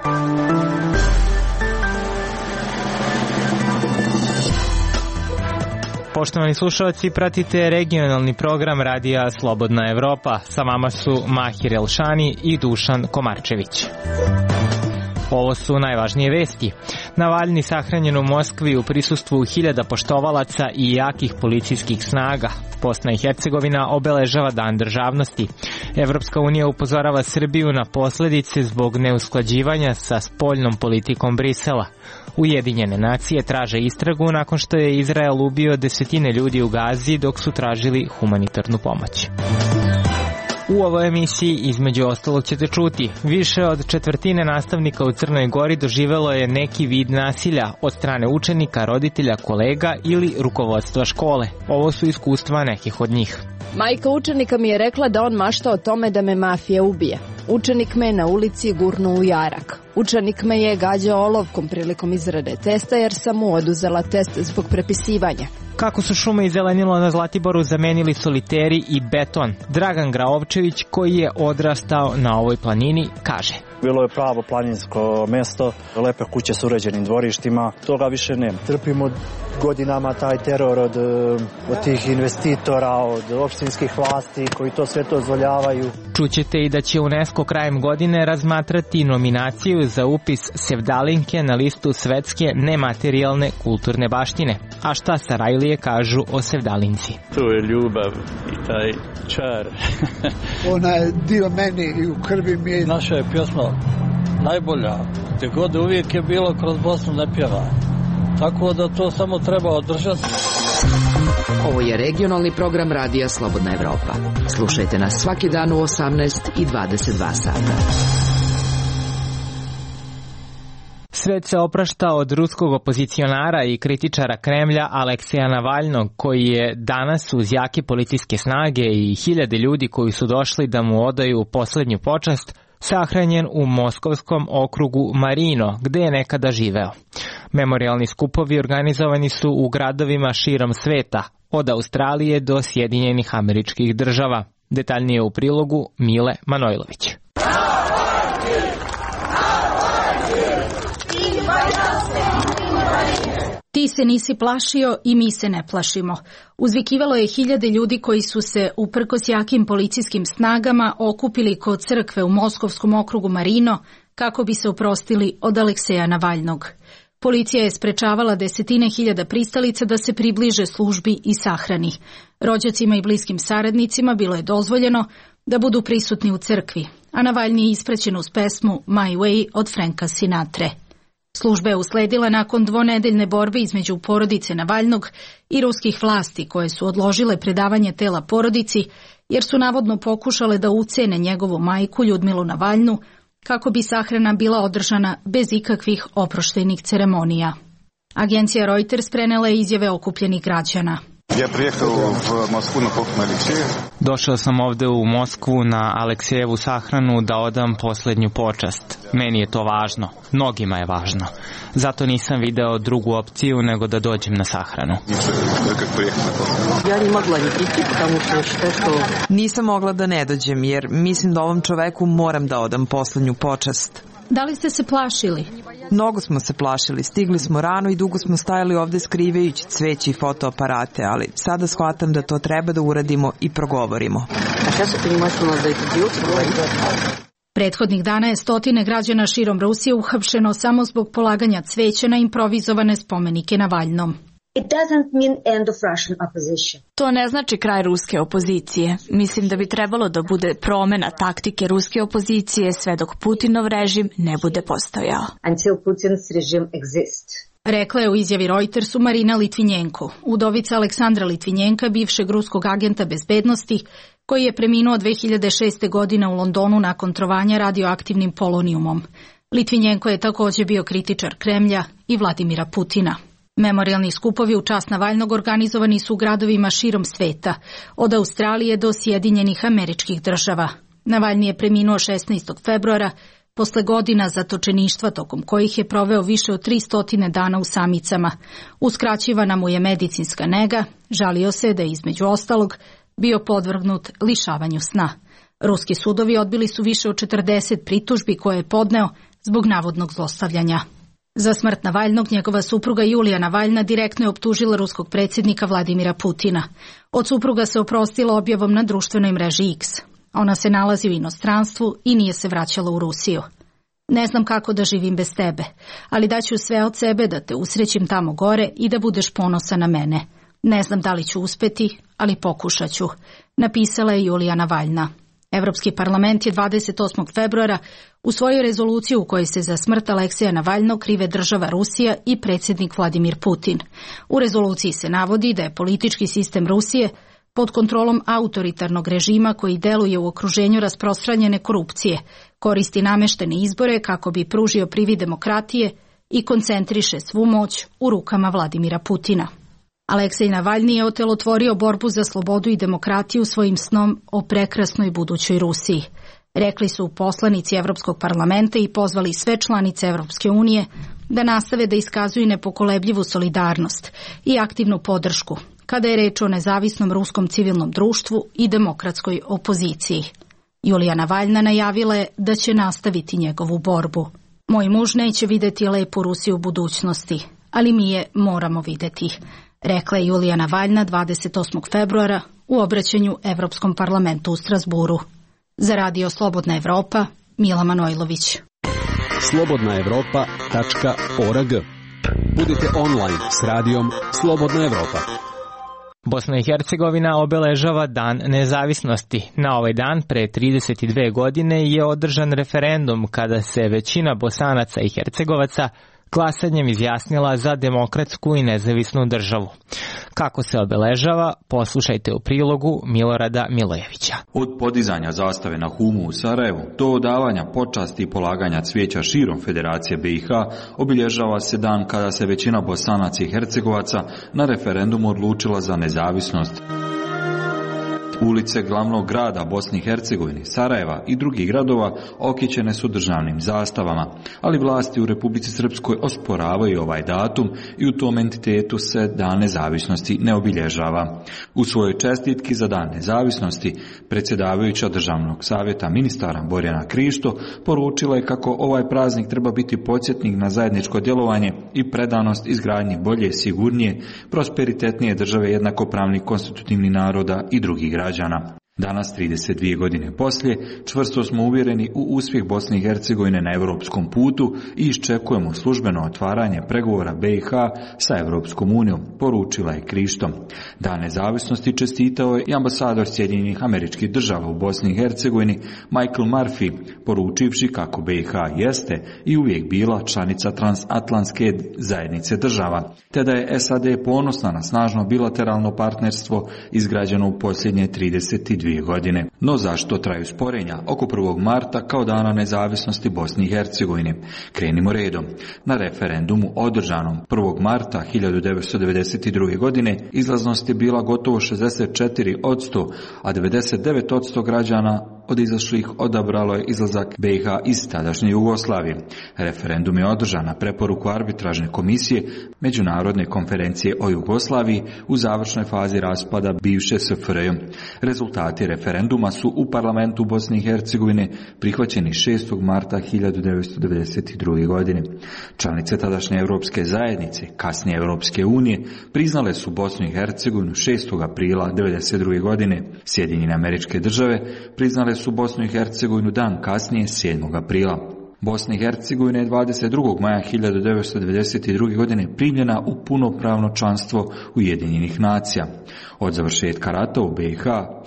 Poštovani slušalci, pratite regionalni program radija Slobodna Evropa. Sa vama su Mahir Elšani i Dušan Komarčević. Ovo su najvažnije vesti. Navalni sahranjen u Moskvi u prisustvu hiljada poštovalaca i jakih policijskih snaga. Bosna i Hercegovina obeležava Dan državnosti. Evropska unija upozorava Srbiju na posledice zbog neusklađivanja sa spoljnom politikom Brisela. Ujedinjene nacije traže istragu nakon što je Izrael ubio desetine ljudi u Gazi dok su tražili humanitarnu pomoć. U ovoj emisiji između ostalog ćete čuti, više od četvrtine nastavnika u Crnoj Gori doživelo je neki vid nasilja od strane učenika, roditelja, kolega ili rukovodstva škole. Ovo su iskustva nekih od njih. Majka učenika mi je rekla da on mašta o tome da me mafija ubije. Učenik me na ulici gurnuo u jarak. Učenik me je gađao olovkom prilikom izrade testa jer sam mu oduzela test zbog prepisivanja. Kako su šume i zelenilo na Zlatiboru zamenili soliteri i beton? Dragan Graovčević, koji je odrastao na ovoj planini, kaže: Bilo je pravo planinsko mesto, lepe kuće s uređenim dvorištima, toga više nema. Trpimo godinama taj teror od tih investitora, od opštinskih vlasti koji to sve to dozvoljavaju. Čućete i da će UNESCO krajem godine razmatrati nominaciju za upis Sevdalinke na listu svetske nematerijalne kulturne baštine. A šta Sarajlije kažu o Sevdalinci? Tu je ljubav i taj čar. Ona je dio meni i u krvi mi je. Naša je pjesma najbolja. Gde god uvijek je bilo kroz Bosnu ne pjeva. Tako da to samo treba održati. Ovo je regionalni program radija Slobodna Evropa. Slušajte nas svaki dan u 18 i 22 sata. Svet se oprašta od ruskog opozicionara i kritičara Kremlja Alekseja Navalnog, koji je danas uz jake policijske snage i hiljade ljudi koji su došli da mu odaju poslednju počast, sahranjen u moskovskom okrugu Marino, gde je nekada živeo. Memorijalni skupovi organizovani su u gradovima širom sveta, od Australije do Sjedinjenih Američkih Država. Detaljnije u prilogu Mile Manojlović. Ti se nisi plašio i mi se ne plašimo. Uzvikivalo je hiljade ljudi koji su se, uprkos jakim policijskim snagama, okupili kod crkve u moskovskom okrugu Marino kako bi se oprostili od Alekseja Navalnog. Policija je sprečavala desetine hiljada pristalica da se približe službi i sahrani. Rođacima i bliskim saradnicima bilo je dozvoljeno da budu prisutni u crkvi, a Navalni je ispraćen uz pesmu My Way od Franka Sinatre. Služba je usledila nakon dvonedeljne borbe između porodice Navalnog i ruskih vlasti koje su odložile predavanje tela porodici jer su navodno pokušale da ucene njegovu majku Ljudmilu Navalnu kako bi sahrana bila održana bez ikakvih oproštajnih ceremonija. Agencija Reuters prenela je izjave okupljenih građana. Ja prijehao u Moskvu na pokon Alekseja. Došao sam ovde u Moskvu na Aleksejevu sahranu da odam poslednju počast. Meni je to važno. Mnogima je važno. Zato nisam video drugu opciju nego da dođem na sahranu. Nisam mogla da ne dođem jer mislim da ovom čoveku moram da odam poslednju počast. Da li ste se plašili? Mnogo smo se plašili, stigli smo rano i dugo smo stajali ovde skrivajući cveće i fotoaparate, ali sada shvatam da to treba da uradimo i progovorimo. Prethodnih dana je stotine građana širom Rusije uhapšeno samo zbog polaganja cveća na improvizovane spomenike Navalnom. To ne znači kraj ruske opozicije. Mislim da bi trebalo da bude promena taktike ruske opozicije sve dok Putinov režim ne bude postojao. Rekla je u izjavi Reutersu Marina Litvinjenko, udovica Aleksandra Litvinjenka, bivšeg ruskog agenta bezbednosti, koji je preminuo 2006. godine u Londonu nakon trovanja radioaktivnim polonijumom. Litvinjenko je također bio kritičar Kremlja i Vladimira Putina. Memorijalni skupovi u čast Navalnog organizovani su u gradovima širom sveta, od Australije do Sjedinjenih Američkih Država. Navalni je preminuo 16. februara, posle godina zatočeništva tokom kojih je proveo više od 300 dana u samicama. Uskraćivana mu je medicinska nega, žalio se da je između ostalog bio podvrgnut lišavanju sna. Ruski sudovi odbili su više od 40 pritužbi koje je podneo zbog navodnog zlostavljanja. Za smrt Navalnog njegova supruga Julija Navalna direktno je optužila ruskog predsjednika Vladimira Putina. Od supruga se oprostila objavom na društvenoj mreži X. Ona se nalazi u inostranstvu i nije se vraćala u Rusiju. Ne znam kako da živim bez tebe, ali daću sve od sebe da te usrećim tamo gore i da budeš ponosan na mene. Ne znam da li ću uspeti, ali pokušat ću, napisala je Julija Navalna. Evropski parlament je 28. februara usvojio rezoluciju u kojoj se za smrt Alekseja Navalnog krive država Rusija i predsjednik Vladimir Putin. U rezoluciji se navodi da je politički sistem Rusije pod kontrolom autoritarnog režima koji deluje u okruženju rasprostranjene korupcije, koristi nameštene izbore kako bi pružio privid demokratije i koncentriše svu moć u rukama Vladimira Putina. Aleksej Navalni je otelotvorio borbu za slobodu i demokratiju svojim snom o prekrasnoj budućoj Rusiji. Rekli su poslanici Evropskog parlamenta i pozvali sve članice Evropske unije da nastave da iskazuju nepokolebljivu solidarnost i aktivnu podršku kada je reč o nezavisnom ruskom civilnom društvu i demokratskoj opoziciji. Julija Navalna najavila je da će nastaviti njegovu borbu. Moj muž neće videti lepu Rusiju u budućnosti, ali mi je moramo videti, rekla je Julija Navalna 28. februara u obraćanju Evropskom parlamentu u Strasburu. Za Radio Slobodna Evropa, Mila Manojlović. slobodnaevropa.org. Budite online s radijom Slobodna Evropa. Bosna i Hercegovina obeležava Dan nezavisnosti. Na ovaj dan pre 32 godine je održan referendum kada se većina Bosanaca i Hercegovaca glasanjem izjasnila za demokratsku i nezavisnu državu. Kako se obeležava, poslušajte u prilogu Milorada Milojevića. Od podizanja zastave na Humu u Sarajevu do odavanja počasti i polaganja cvijeća širom Federacije BiH obilježava se dan kada se većina Bosanaca i Hercegovaca na referendumu odlučila za nezavisnost. Ulice glavnog grada Bosne i Hercegovine, Sarajeva i drugih gradova okićene su državnim zastavama, ali vlasti u Republici Srpskoj osporavaju ovaj datum i u tom entitetu se Dan nezavisnosti ne obilježava. U svojoj čestitki za Dan nezavisnosti predsjedavajuća Državnog savjeta ministara Borjana Krišto poručila je kako ovaj praznik treba biti podsjetnik na zajedničko djelovanje i predanost izgradnji bolje, sigurnije, prosperitetnije države jednakopravnih konstitutivnih naroda i drugih građana. Danas, 32 godine poslije, čvrsto smo uvjereni u uspjeh Bosne i Hercegovine na europskom putu i iščekujemo službeno otvaranje pregovora BiH sa Europskom unijom, poručila je Krišto. Dan nezavisnosti čestitao je i ambasador Sjedinjenih Američkih Država u Bosni i Hercegovini Michael Murphy, poručivši kako BiH jeste i uvijek bila članica transatlantske zajednice država, te da je SAD ponosna na snažno bilateralno partnerstvo izgrađeno u posljednje 32 godine. No zašto traju sporenja oko 1. marta kao Dana nezavisnosti Bosne i Hercegovine? Krenimo redom. Na referendumu održanom 1. marta 1992. godine izlaznost je bila gotovo 64%, a 99% građana od izašlih odabralo je izlazak BiH iz tadašnje Jugoslavije. Referendum je održan na preporuku arbitražne komisije Međunarodne konferencije o Jugoslaviji u završnoj fazi raspada bivše SFRJ. Rezultati referenduma su u parlamentu Bosne i Hercegovine prihvaćeni 6. marta 1992. godine. Članice tadašnje Europske zajednice, kasnije Europske unije, priznale su Bosnu i Hercegovinu 6. aprila 1992. godine. Sjedinjene Američke Države priznale su Bosnu i Hercegovinu dan kasnije, 7. aprila. Bosna i Hercegovina je 22. maja 1992. godine primljena u punopravno članstvo Ujedinjenih nacija. Od završetka rata u BiH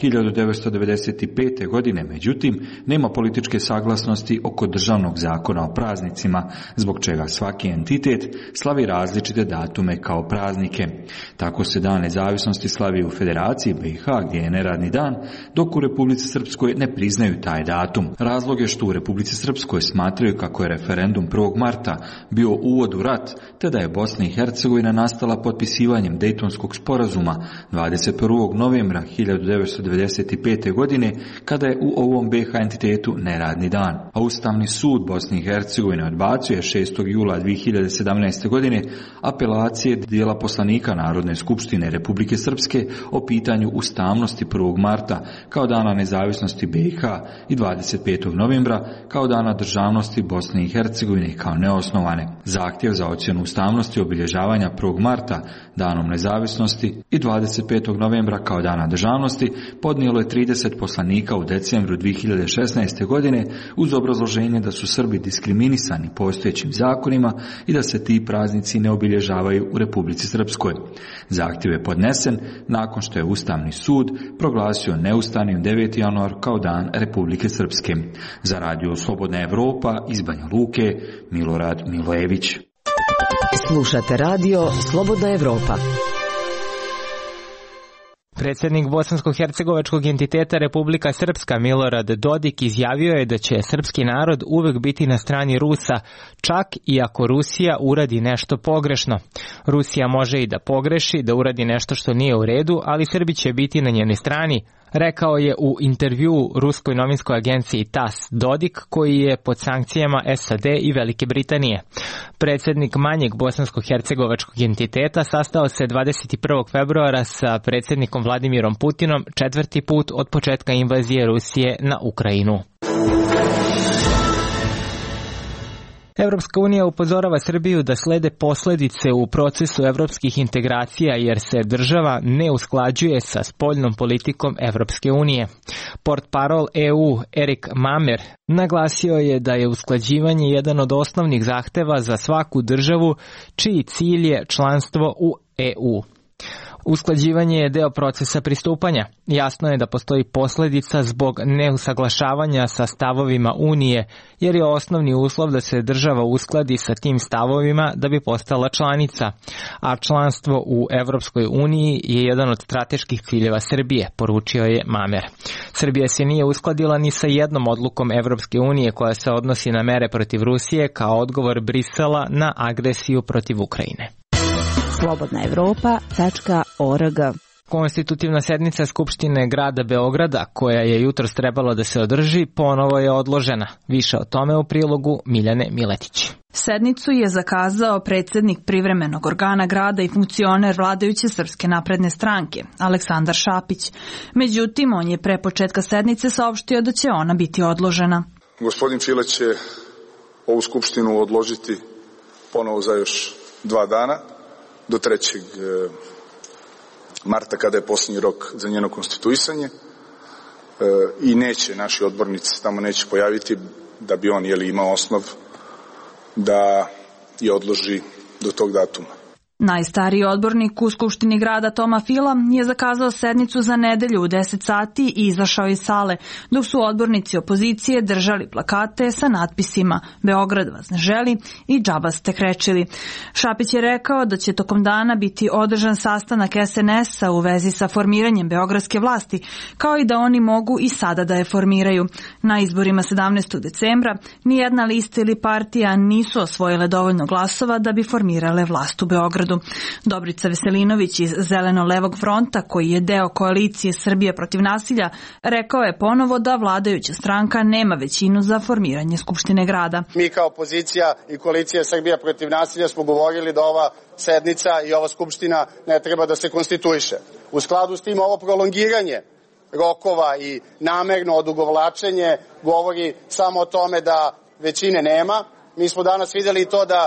1995. godine, međutim, nema političke saglasnosti oko državnog zakona o praznicima, zbog čega svaki entitet slavi različite datume kao praznike. Tako se Dan nezavisnosti slavi u Federaciji BiH, gdje je neradni dan, dok u Republici Srpskoj ne priznaju taj datum. Razlog je što u Republici Srpskoj smatraju kako je referendum 1. marta bio uvod u rat, te da je Bosna i Hercegovina nastala potpisivanjem Dejtonskog sporazuma 21. novembra 1995. godine, kada je u ovom BiH entitetu neradni dan. A Ustavni sud Bosne i Hercegovine odbacio je 6. jula 2017. godine apelacije dijela poslanika Narodne skupštine Republike Srpske o pitanju ustavnosti 1. marta kao Dana nezavisnosti BiH i 25. novembra kao Dana državnosti ustavnosti Bosne i Hercegovine kao neosnovane. Zahtjev za ocjenu ustavnosti obilježavanja 1. marta, danom nezavisnosti, i 25. novembra kao dana državnosti podnijelo je 30 poslanika u decembru 2016. godine uz obrazloženje da su Srbi diskriminisani postojećim zakonima i da se ti praznici ne obilježavaju u Republici Srpskoj. Zahtjev je podnesen nakon što je Ustavni sud proglasio neustavnim 9. januar kao dan Republike Srpske. Za radio Slobodna Evropa iz Banja Luke, Milorad Milojević. Slušate radio Slobodna Evropa. Predsjednik bosansko-hercegovačkog entiteta Republika Srpska Milorad Dodik izjavio je da će srpski narod uvek biti na strani Rusa, čak i ako Rusija uradi nešto pogrešno. Rusija može i da pogreši, da uradi nešto što nije u redu, ali Srbi će biti na njenoj strani, rekao je u intervjuu ruskoj novinskoj agenciji TASS Dodik, koji je pod sankcijama SAD i Velike Britanije. Predsjednik manjeg bosansko-hercegovačkog entiteta sastao se 21. februara sa predsjednikom Vladimirom Putinom 4. put od početka invazije Rusije na Ukrajinu. Evropska unija upozorava Srbiju da slede posljedice u procesu evropskih integracija jer se država ne usklađuje sa spoljnom politikom Evropske unije. Portparol EU Erik Mamer naglasio je da je usklađivanje jedan od osnovnih zahteva za svaku državu čiji cilj je članstvo u EU. Usklađivanje je deo procesa pristupanja. Jasno je da postoji posljedica zbog neusaglašavanja sa stavovima Unije, jer je osnovni uslov da se država uskladi sa tim stavovima da bi postala članica, a članstvo u Evropskoj uniji je jedan od strateških ciljeva Srbije, poručio je Mamer. Srbija se nije uskladila ni sa jednom odlukom Evropske unije koja se odnosi na mere protiv Rusije kao odgovor Brisela na agresiju protiv Ukrajine. slobodnaevropa.org. Konstitutivna sednica Skupštine grada Beograda, koja je jutros trebalo da se održi, ponovo je odložena. Više o tome u prilogu Miljane Miletić. Sednicu je zakazao predsjednik privremenog organa grada i funkcioner vladajuće Srpske napredne stranke, Aleksandar Šapić. Međutim, on je pre početka sednice saopštio da će ona biti odložena. Gospodin File će ovu skupštinu odložiti ponovo za još 2 dana, do 3. marta kada je posljednji rok za njeno konstituisanje, i neće, naši odbornici tamo neće pojaviti da bi on imao osnov da je odloži do tog datuma. Najstariji odbornik u Skupštini grada Toma Fila je zakazao sednicu za nedelju u 10 sati i izašao iz sale, dok su odbornici opozicije držali plakate sa natpisima Beograd vas ne želi i džaba ste krečili. Šapić je rekao da će tokom dana biti održan sastanak SNS-a u vezi sa formiranjem beogradske vlasti, kao i da oni mogu i sada da je formiraju. Na izborima 17. decembra nijedna lista ili partija nisu osvojile dovoljno glasova da bi formirale vlast u Beogradu. Dobrica Veselinović iz Zeleno-levog fronta, koji je deo koalicije Srbije protiv nasilja, rekao je ponovo da vladajuća stranka nema većinu za formiranje Skupštine grada. Mi kao opozicija i koalicija Srbija protiv nasilja smo govorili da ova sednica i ova skupština ne treba da se konstituiše. U skladu s tim ovo prolongiranje rokova i namerno odugovlačenje govori samo o tome da većine nema. Mi smo danas vidjeli to da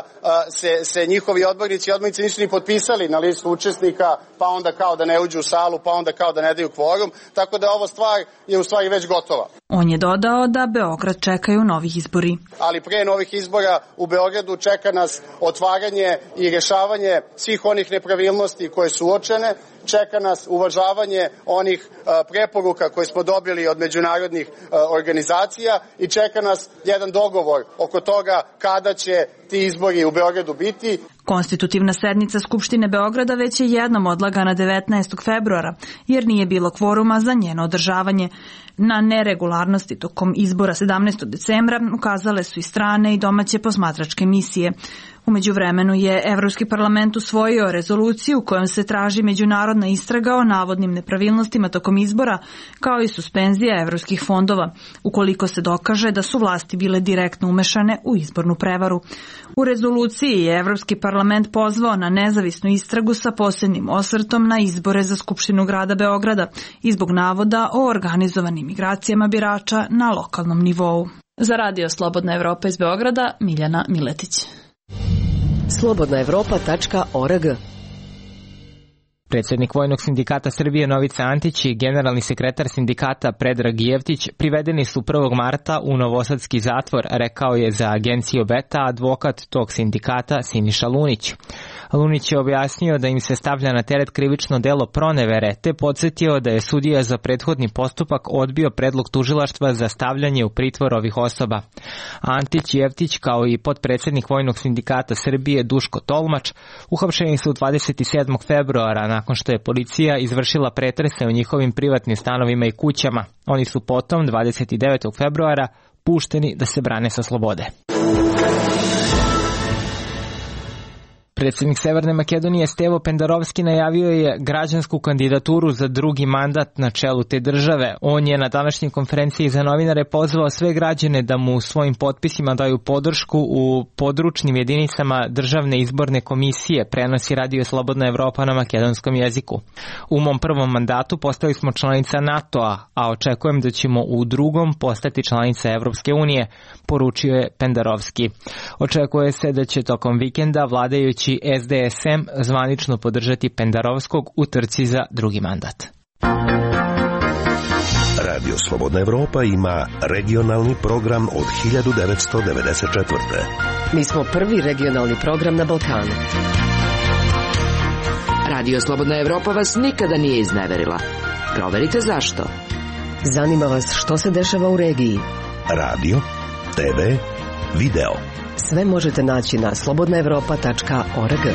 se njihovi odbornici i odbornice nisu ni potpisali na listu učesnika, pa onda kao da ne uđu u salu, pa onda kao da ne daju kvorum, tako da ova stvar je u stvari već gotova. On je dodao da Beograd čekaju novih izbori. Ali pre novih izbora u Beogradu čeka nas otvaranje i rješavanje svih onih nepravilnosti koje su uočene, čeka nas uvažavanje onih preporuka koje smo dobili od međunarodnih organizacija i čeka nas jedan dogovor oko toga kada će ti izbori u Beogradu biti. Konstitutivna sednica Skupštine Beograda već je jednom odlagana 19. februara, jer nije bilo kvoruma za njeno održavanje. Na neregularnosti tokom izbora 17. decembra ukazale su i strane i domaće posmatračke misije. U međuvremenu je Evropski parlament usvojio rezoluciju kojom se traži međunarodna istraga o navodnim nepravilnostima tokom izbora, kao i suspenzija evropskih fondova, ukoliko se dokaže da su vlasti bile direktno umešane u izbornu prevaru. U rezoluciji je Evropski parlament pozvao na nezavisnu istragu sa posebnim osvrtom na izbore za Skupštinu grada Beograda i zbog navoda o organizovanim migracijama birača na lokalnom nivou. Za Radio Slobodna Evropa iz Beograda, Miljana Miletić. slobodnaevropa.org. Predsjednik Vojnog sindikata Srbije Novica Antić i generalni sekretar sindikata Predrag Jevtić privedeni su 1. marta u novosadski zatvor, rekao je za agenciju Beta advokat tog sindikata Siniša Lunić. Lunić je objasnio da im se stavlja na teret krivično delo pronevere, te podsjetio da je sudija za prethodni postupak odbio predlog tužilaštva za stavljanje u pritvor ovih osoba. Antić i Jevtić, kao i potpredsjednik Vojnog sindikata Srbije Duško Tolmač, uhapšeni su 27. februara nakon što je policija izvršila pretrese u njihovim privatnim stanovima i kućama. Oni su potom 29. februara pušteni da se brane sa slobode. Predsjednik Severne Makedonije Stevo Pendarovski najavio je građansku kandidaturu za drugi mandat na čelu te države. On je na današnjoj konferenciji za novinare pozvao sve građane da mu svojim potpisima daju podršku u područnim jedinicama Državne izborne komisije, prenosi Radio Slobodna Evropa na makedonskom jeziku. U mom prvom mandatu postali smo članica NATO-a, a očekujem da ćemo u drugom postati članica Evropske unije, poručio je Pendarovski. Očekuje se da će tokom vikenda vladajući SDSM zvanično podržati Pendarovskog u trci za drugi mandat. Radio Slobodna Evropa ima regionalni program od 1994. Mi smo prvi regionalni program na Balkanu. Radio Slobodna Evropa vas nikada nije izneverila. Proverite zašto. Zanima vas što se dešava u regiji. Radio, TV, video. Sve možete naći na slobodnaevropa.org.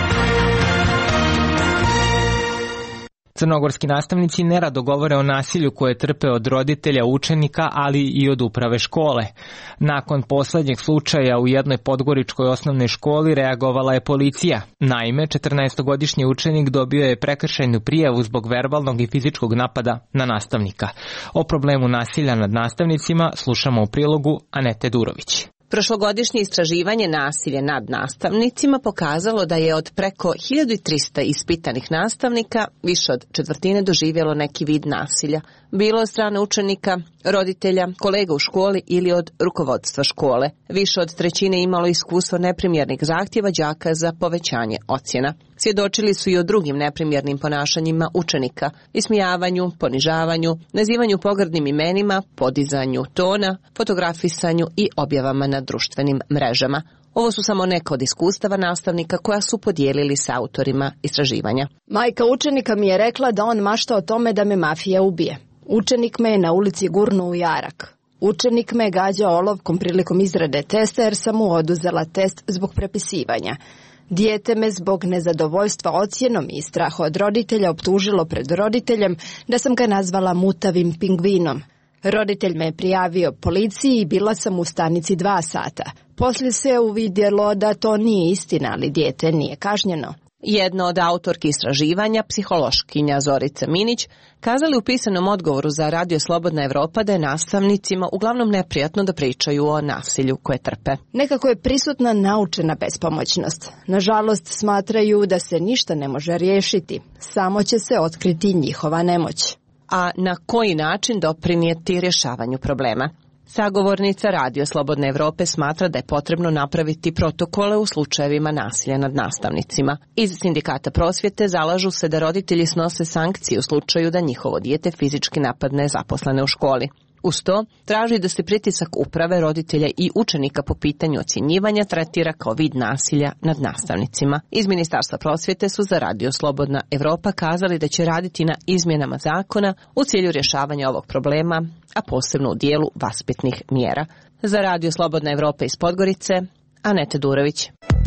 Crnogorski nastavnici nerado govore o nasilju koje trpe od roditelja učenika, ali i od uprave škole. Nakon poslednjeg slučaja u jednoj podgoričkoj osnovnoj školi reagovala je policija. Naime, 14-godišnji učenik dobio je prekršajnu prijavu zbog verbalnog i fizičkog napada na nastavnika. O problemu nasilja nad nastavnicima slušamo u prilogu Anete Durović. Prošlogodišnje istraživanje nasilja nad nastavnicima pokazalo da je od preko 1300 ispitanih nastavnika više od četvrtine doživjelo neki vid nasilja, bilo od strane učenika, roditelja, kolega u školi ili od rukovodstva škole. Više od trećine imalo iskustvo neprimjernih zahtjeva đaka za povećanje ocjena. Svjedočili su i o drugim neprimjernim ponašanjima učenika, ismijavanju, ponižavanju, nazivanju pogrdnim imenima, podizanju tona, fotografisanju i objavama na društvenim mrežama. Ovo su samo neka od iskustava nastavnika koja su podijelili s autorima istraživanja. Majka učenika mi je rekla da on mašta o tome da me mafija ubije. Učenik me je na ulici gurnuo u jarak. Učenik me je gađao olovkom prilikom izrade testa jer sam mu oduzela test zbog prepisivanja. Dijete me zbog nezadovoljstva ocjenom i straha od roditelja optužilo pred roditeljem da sam ga nazvala mutavim pingvinom. Roditelj me je prijavio policiji i bila sam u stanici 2 sata. Poslije se uvidjelo da to nije istina, ali dijete nije kažnjeno. Jedna od autorki istraživanja, psihološkinja Zorica Minić, kazali u pisanom odgovoru za Radio Slobodna Evropa da je nastavnicima uglavnom neprijatno da pričaju o nasilju koje trpe. Nekako je prisutna naučena bespomoćnost. Nažalost, smatraju da se ništa ne može riješiti, samo će se otkriti njihova nemoć. A na koji način doprinijeti rješavanju problema? Sagovornica Radio Slobodne Evrope smatra da je potrebno napraviti protokole u slučajevima nasilja nad nastavnicima. Iz Sindikata prosvjete zalažu se da roditelji snose sankcije u slučaju da njihovo dijete fizički napadne zaposlene u školi. Uz to, traži da se pritisak uprave, roditelja i učenika po pitanju ocjenjivanja tretira kao vid nasilja nad nastavnicima. Iz Ministarstva prosvjete su za Radio Slobodna Evropa kazali da će raditi na izmjenama zakona u cilju rješavanja ovog problema, a posebno u dijelu vaspitnih mjera. Za Radio Slobodna Evropa iz Podgorice, Anete Durović.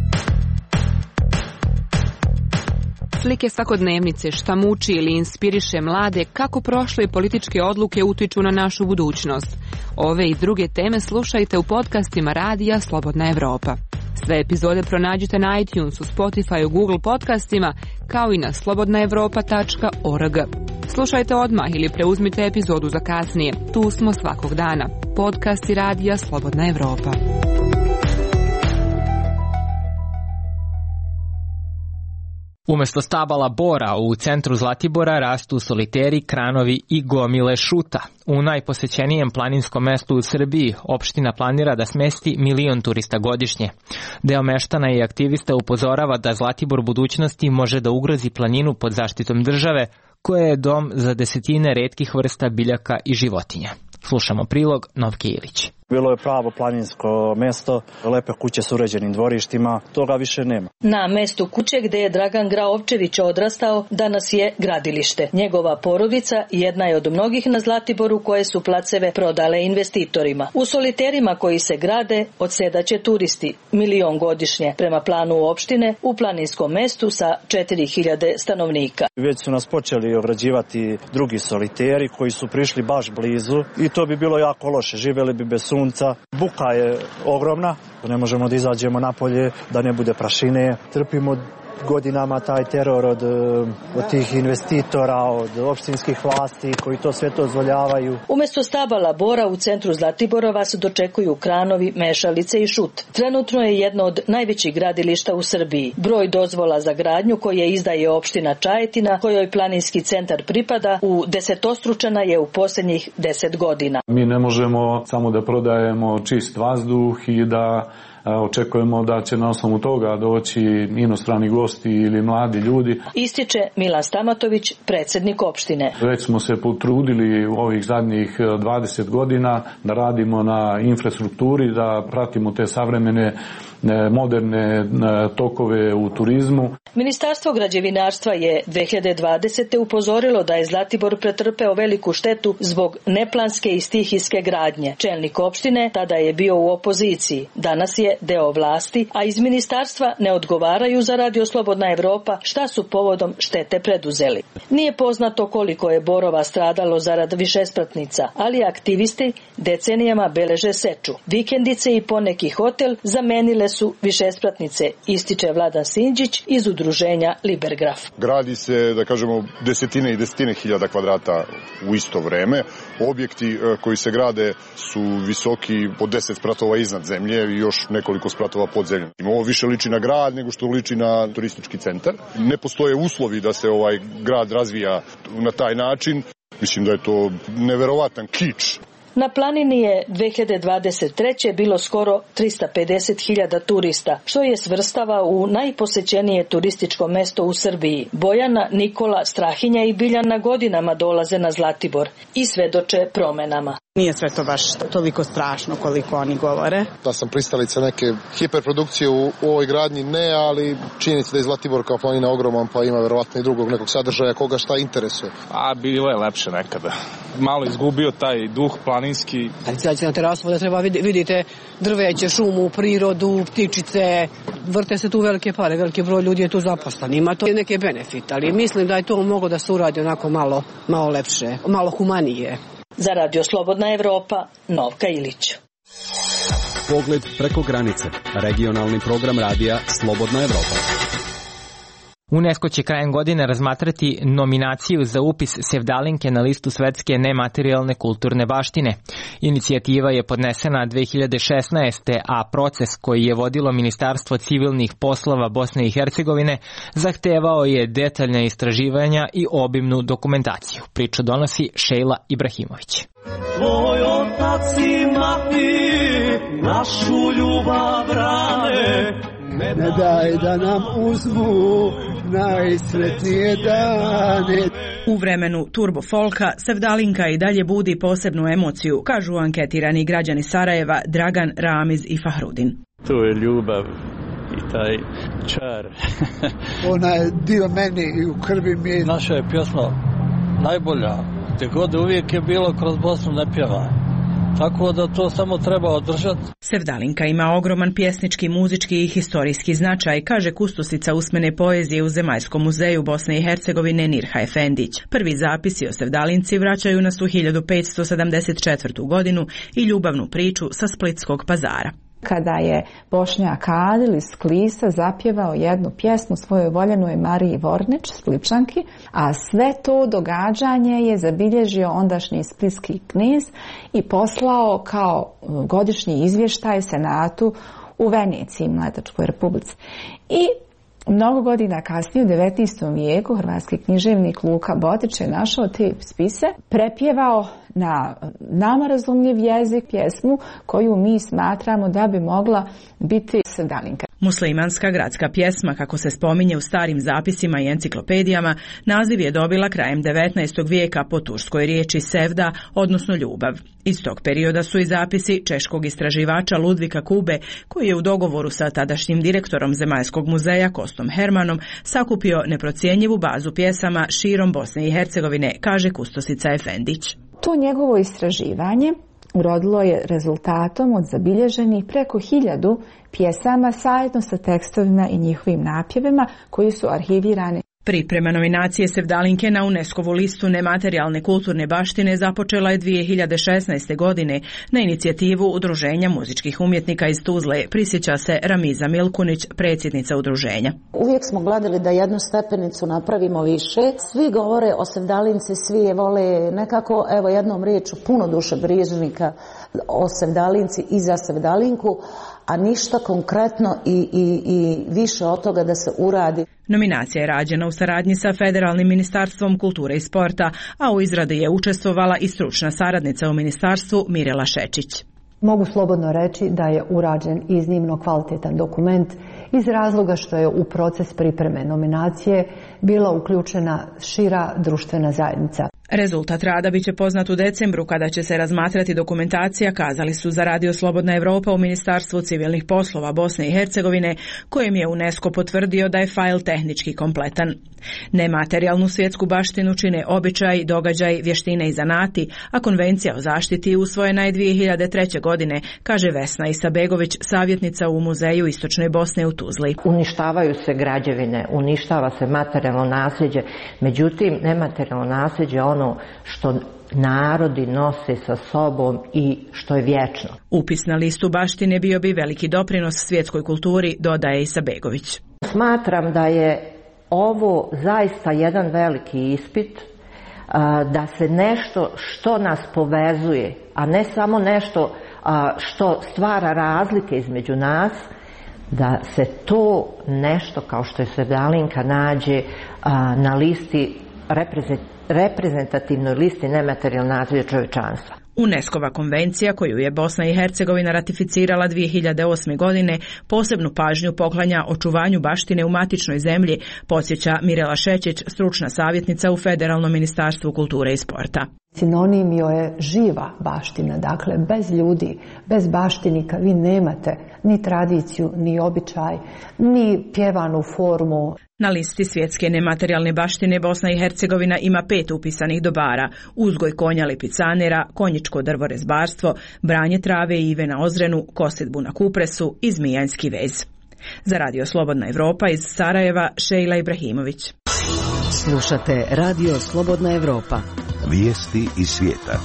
Slike svakodnevnice, šta muči ili inspiriše mlade, kako prošle političke odluke utiču na našu budućnost. Ove i druge teme slušajte u podcastima Radija Slobodna Evropa. Sve epizode pronađite na iTunesu, Spotify, Google podcastima, kao i na slobodnaevropa.org. Slušajte odmah ili preuzmite epizodu za kasnije. Tu smo svakog dana. Podcasti Radija Slobodna Evropa. Umesto stabala bora u centru Zlatibora rastu soliteri, kranovi i gomile šuta. U najposećenijem planinskom mestu u Srbiji opština planira da smesti 1.000.000 turista godišnje. Deo meštana i aktivista upozorava da Zlatibor budućnosti može da ugrozi planinu pod zaštitom države, koja je dom za desetine retkih vrsta biljaka i životinja. Slušamo prilog Novke Ilić. Bilo je pravo planinsko mesto, lepe kuće s uređenim dvorištima, toga više nema. Na mestu kuće gde je Dragan Graovčević odrastao, danas je gradilište. Njegova porodica jedna je od mnogih na Zlatiboru koje su placeve prodale investitorima. U soliterima koji se grade odsedaće turisti, 1.000.000 godišnje, prema planu opštine u planinskom mestu sa 4.000 stanovnika. Već su nas počeli obrađivati drugi soliteri koji su prišli baš blizu i to bi bilo jako loše, živeli bi bez sunca. Buka je ogromna, ne možemo da izađemo napolje, da ne bude prašine. Trpimo godinama taj teror od tih investitora, od opštinskih vlasti koji to sve dozvoljavaju. Umesto stabala bora u centru Zlatibora vas dočekuju kranovi, mešalice i šut. Trenutno je jedno od najvećih gradilišta u Srbiji. Broj dozvola za gradnju koje izdaje opština Čajetina, kojoj planinski centar pripada, udesetostručena je u posljednjih 10 godina. Mi ne možemo samo da prodajemo čist vazduh i da očekujemo da će na osnovu toga doći inostrani gosti ili mladi ljudi. Ističe Milan Stamatović, predsjednik opštine. Već smo se potrudili u ovih zadnjih 20 godina da radimo na infrastrukturi, da pratimo te savremene moderne tokove u turizmu. Ministarstvo građevinarstva je 2020. upozorilo da je Zlatibor pretrpeo veliku štetu zbog neplanske i stihijske gradnje. Čelnik opštine tada je bio u opoziciji, danas je deo vlasti, a iz ministarstva ne odgovaraju za Radio Slobodna Evropa šta su povodom štete preduzeli. Nije poznato koliko je borova stradalo zarad višespratnica, ali aktivisti decenijama beleže seču. Vikendice i poneki hotel zamenile su višespratnice, ističe Vladan Sinđić iz udruženja Libergraf. Gradi se, da kažemo, desetine i desetine hiljada kvadrata u isto vreme. Objekti koji se grade su visoki po 10 spratova iznad zemlje i još nekoliko spratova pod zemljom. Ovo više liči na grad nego što liči na turistički centar. Ne postoje uslovi da se ovaj grad razvija na taj način. Mislim da je to neverovatan kič. Na planini je 2023. bilo skoro 350.000 turista, što je svrstava u najposećenije turističko mesto u Srbiji. Bojana, Nikola, Strahinja i Biljana godinama dolaze na Zlatibor i svedoče promenama. Nije sve to baš toliko strašno koliko oni govore. Da sam pristalica neke hiperprodukcije u ovoj gradnji, ne, ali činjenica da je Zlatibor kao planina ogroman, pa ima verovatno i drugog nekog sadržaja koga šta interesuje. A bilo je lepše nekada. Malo izgubio taj duh planinski. Izađete na terasu da treba vidite drveće, šumu, prirodu, ptičice. Vrte se tu velike pare, veliki broj ljudi je tu zaposlen. Ima to neke benefit, ali mislim da je to moglo da se uradi onako malo lepše, malo humanije. Za Radio Slobodna Evropa, Novka Ilić. Pogled preko granice. Regionalni program radija Slobodna Evropa. UNESCO će krajem godine razmatrati nominaciju za upis Sevdalinke na listu svetske nematerijalne kulturne baštine. Inicijativa je podnesena 2016. a proces koji je vodilo Ministarstvo civilnih poslova Bosne i Hercegovine zahtevao je detaljna istraživanja i obimnu dokumentaciju. Priču donosi Šejla Ibrahimović. Tvoj otac i mati našu ljubav brane, ne daj da nam uzmu najsretnije dane. U vremenu turbo folka Sevdalinka i dalje budi posebnu emociju, kažu anketirani građani Sarajeva Dragan, Ramiz i Fahrudin. To je ljubav i taj čar. Ona je dio meni i u krvi mi je. Naša je pjesma najbolja. Gde god uvijek je bilo kroz Bosnu ne pjeva. Tako da to samo treba održati. Sevdalinka ima ogroman pjesnički, muzički i historijski značaj, kaže kustosica usmene poezije u Zemaljskom muzeju Bosne i Hercegovine Nirha Efendić. Prvi zapisi o Sevdalinci vraćaju nas u 1574. godinu i ljubavnu priču sa Splitskog pazara. Kada je Bošnjak Adil iz Klisa zapjevao jednu pjesmu svojoj voljenoj Mariji Vornić, Splitčanki, a sve to događanje je zabilježio ondašnji splitski knez i poslao kao godišnji izvještaj Senatu u Veneciji, Mletačkoj republici. I Mnogo godina kasnije, u 19. vijeku, hrvatski književnik Luka Botić je našao te spise, prepjevao na nama razumljiv jezik pjesmu koju mi smatramo da bi mogla biti sevdalinka. Muslimanska gradska pjesma, kako se spominje u starim zapisima i enciklopedijama, naziv je dobila krajem 19. vijeka po turskoj riječi sevda, odnosno ljubav. Iz tog perioda su i zapisi češkog istraživača Ludvika Kube, koji je u dogovoru sa tadašnjim direktorom Zemaljskog muzeja Kostom Hermanom sakupio neprocjenjivu bazu pjesama širom Bosne i Hercegovine, kaže kustosica Efendić. To njegovo istraživanje urodilo je rezultatom od zabilježenih preko 1000 pjesama zajedno sa tekstovima i njihovim napjevima koji su arhivirani. Priprema nominacije Sevdalinke na UNESCO-vu listu nematerijalne kulturne baštine započela je 2016. godine na inicijativu Udruženja muzičkih umjetnika iz Tuzle, prisjeća se Ramiza Milkunić, predsjednica udruženja. Uvijek smo gledali da jednu stepenicu napravimo više. Svi govore o Sevdalinci, svi je vole nekako, evo jednom riječu, puno dušebrižnika o Sevdalinci i za Sevdalinku, a ništa konkretno i više od toga da se uradi. Nominacija je rađena u saradnji sa Federalnim ministarstvom kulture i sporta, a u izradi je učestvovala i stručna saradnica u ministarstvu Mirela Šečić. Mogu slobodno reći da je urađen iznimno kvalitetan dokument iz razloga što je u proces pripreme nominacije bila uključena šira društvena zajednica. Rezultat rada biće poznat u decembru kada će se razmatrati dokumentacija, kazali su za Radio Slobodna Evropa u Ministarstvu civilnih poslova Bosne i Hercegovine, kojem je UNESCO potvrdio da je fajl tehnički kompletan. Nematerijalnu svjetsku baštinu čine običaj, događaj, vještine i zanati, a konvencija o zaštiti usvojena je 2003. godine, kaže Vesna Isabegović, savjetnica u Muzeju Istočne Bosne u Tuzli. Uništavaju se građevine, uništava se materijalno nasljeđe, međutim nematerijalno nasljeđe je ono što narodi nose sa sobom i što je vječno. Upis na listu baštine bio bi veliki doprinos svjetskoj kulturi, dodaje Isabegović. Smatram da je ovo zaista jedan veliki ispit, da se nešto što nas povezuje, a ne samo nešto što stvara razlike između nas, da se to nešto kao što je Sevdalinka nađe na listi reprezentativnoj listi nematerijalnog nasljeđa čovječanstva. UNESCO-va konvencija, koju je Bosna i Hercegovina ratificirala 2008. godine, posebnu pažnju poklanja očuvanju baštine u matičnoj zemlji, podsjeća Mirela Šečić, stručna savjetnica u Federalnom ministarstvu kulture i sporta. Sinonim joj je živa baština, dakle bez ljudi, bez baštinika vi nemate ni tradiciju, ni običaj, ni pjevanu formu. Na listi svjetske nematerijalne baštine Bosna i Hercegovina ima 5 upisanih dobara: uzgoj konja lipicanera, konjičko drvorezbarstvo, branje trave i ive na Ozrenu, kosidbu na Kupresu i zmijanski vez. Za Radio Slobodna Evropa iz Sarajeva, Šejla Ibrahimović. Slušate Radio Slobodna Evropa. Vijesti iz svijeta.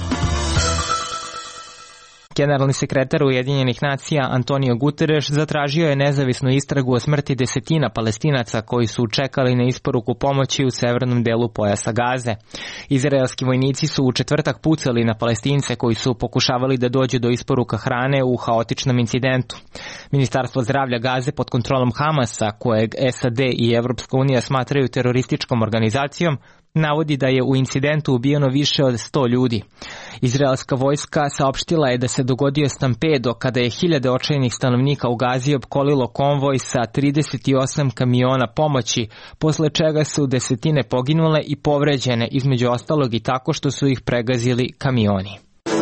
Generalni sekretar Ujedinjenih nacija Antonio Guterres zatražio je nezavisnu istragu o smrti desetina Palestinaca koji su čekali na isporuku pomoći u severnom delu pojasa Gaze. Izraelski vojnici su u četvrtak pucali na Palestince koji su pokušavali da dođu do isporuka hrane u haotičnom incidentu. Ministarstvo zdravlja Gaze pod kontrolom Hamasa, kojeg SAD i Evropska unija smatraju terorističkom organizacijom, navodi da je u incidentu ubijeno više od 100 ljudi. Izraelska vojska saopštila je da se dogodio stampedo kada je hiljade očajnih stanovnika u Gazi opkolilo konvoj sa 38 kamiona pomoći, posle čega su desetine poginule i povređene, između ostalog i tako što su ih pregazili kamioni.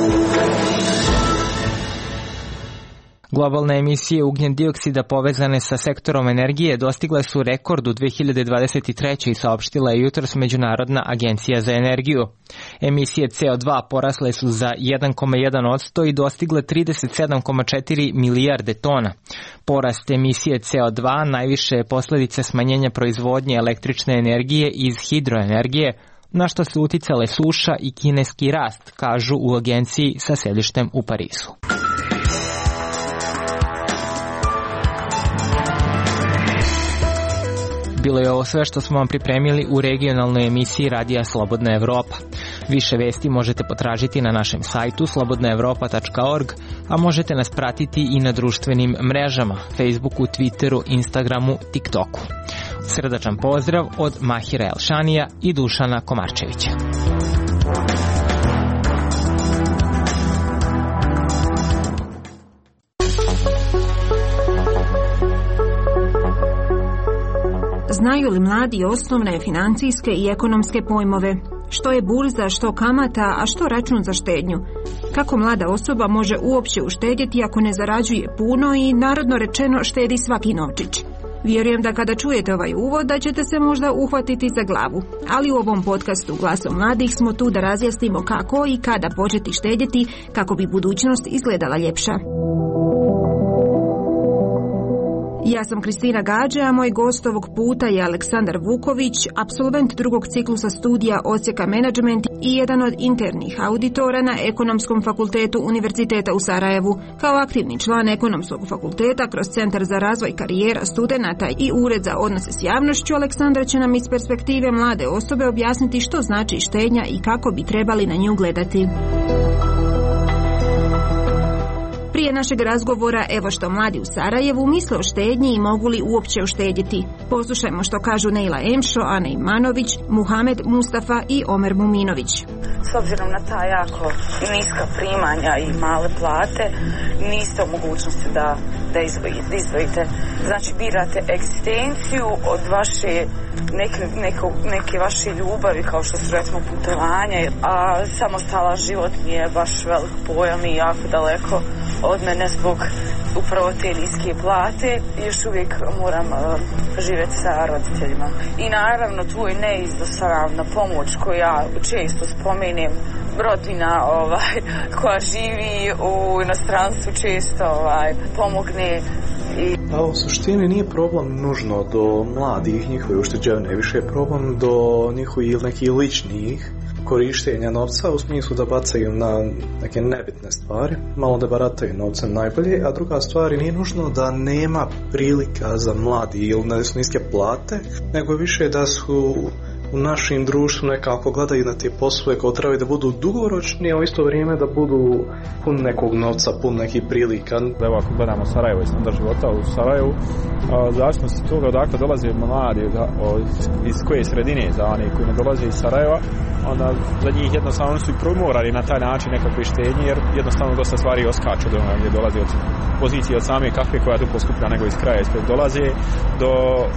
Globalne emisije ugljen dioksida povezane sa sektorom energije dostigle su rekord u 2023. saopštila je jutros Međunarodna agencija za energiju. Emisije CO2 porasle su za 1,1% i dostigle 37,4 milijarde tona. Porast emisije CO2 najviše je posljedica smanjenja proizvodnje električne energije iz hidroenergije, na što su uticale suša i kineski rast, kažu u agenciji sa sedištem u Parizu. Bilo je ovo sve što smo vam pripremili u regionalnoj emisiji Radija Slobodna Evropa. Više vesti možete potražiti na našem sajtu slobodnaevropa.org, a možete nas pratiti i na društvenim mrežama, Facebooku, Twitteru, Instagramu, TikToku. Srdačan pozdrav od Mahira Elšanija i Dušana Komarčevića. Znaju li mladi osnovne financijske i ekonomske pojmove? Što je burza, što kamata, a što račun za štednju? Kako mlada osoba može uopće uštedjeti ako ne zarađuje puno i, narodno rečeno, štedi svaki novčić? Vjerujem da kada čujete ovaj uvod da ćete se možda uhvatiti za glavu, ali u ovom podcastu Glasom mladih smo tu da razjasnimo kako i kada početi štedjeti kako bi budućnost izgledala ljepša. Ja sam Kristina Gađe, a moj gost ovog puta je Aleksandar Vuković, apsolvent drugog ciklusa studija odsjeka menadžment i jedan od internih auditora na Ekonomskom fakultetu Univerziteta u Sarajevu. Kao aktivni član Ekonomskog fakulteta kroz Centar za razvoj karijera studenata i Ured za odnose s javnošću, Aleksandar će nam iz perspektive mlade osobe objasniti što znači štednja i kako bi trebali na nju gledati. Prije našeg razgovora, evo što mladi u Sarajevu misle o štednji i mogu li uopće uštedjeti. Poslušajmo što kažu Neila Emšo, Ana Imanović, Muhamed Mustafa i Omer Muminović. S obzirom na ta jako niska primanja i male plate, niste u mogućnosti da izdvojite. Znači, birate egzistenciju od vaše neke vaše ljubavi, kao što su recimo putovanje, a samostalan život mi je baš velik pojam i jako daleko od mene zbog upravo te niske plate. Još uvijek moram živjeti sa roditeljima. I naravno tu je neizostavna pomoć koju ja često spomenem, rodbina koja živi u inostranstvu često pomogne. Pa u suštini nije problem nužno do mladih njihove ušteđevine, više je problem do njihovih nekih ličnih korištenja novca u smislu da bacaju na neke nebitne stvari, malo da barataju novcem najbolje, a druga stvar nije nužno da nema prilika za mladi ili da su niske plate, nego više da su u našem društvu nekako gledaju na te poslove koje trebaju da budu dugoročni, a u isto vrijeme da budu pun nekog novca, pun nekih prilika. Evo ako gledamo Sarajevo i standard života u Sarajevu, zavisno se toga odakle dolaze mladi, iz koje sredine, za one koji ne dolaze iz Sarajeva, onda za njih jednostavno su i primorani na taj način nekakve štednje, jer jednostavno dosta stvari oskaču do onoga gdje dolaze od pozicije od same kahve koja je duplo skuplja nego iz kraja iz kojeg dolaze, do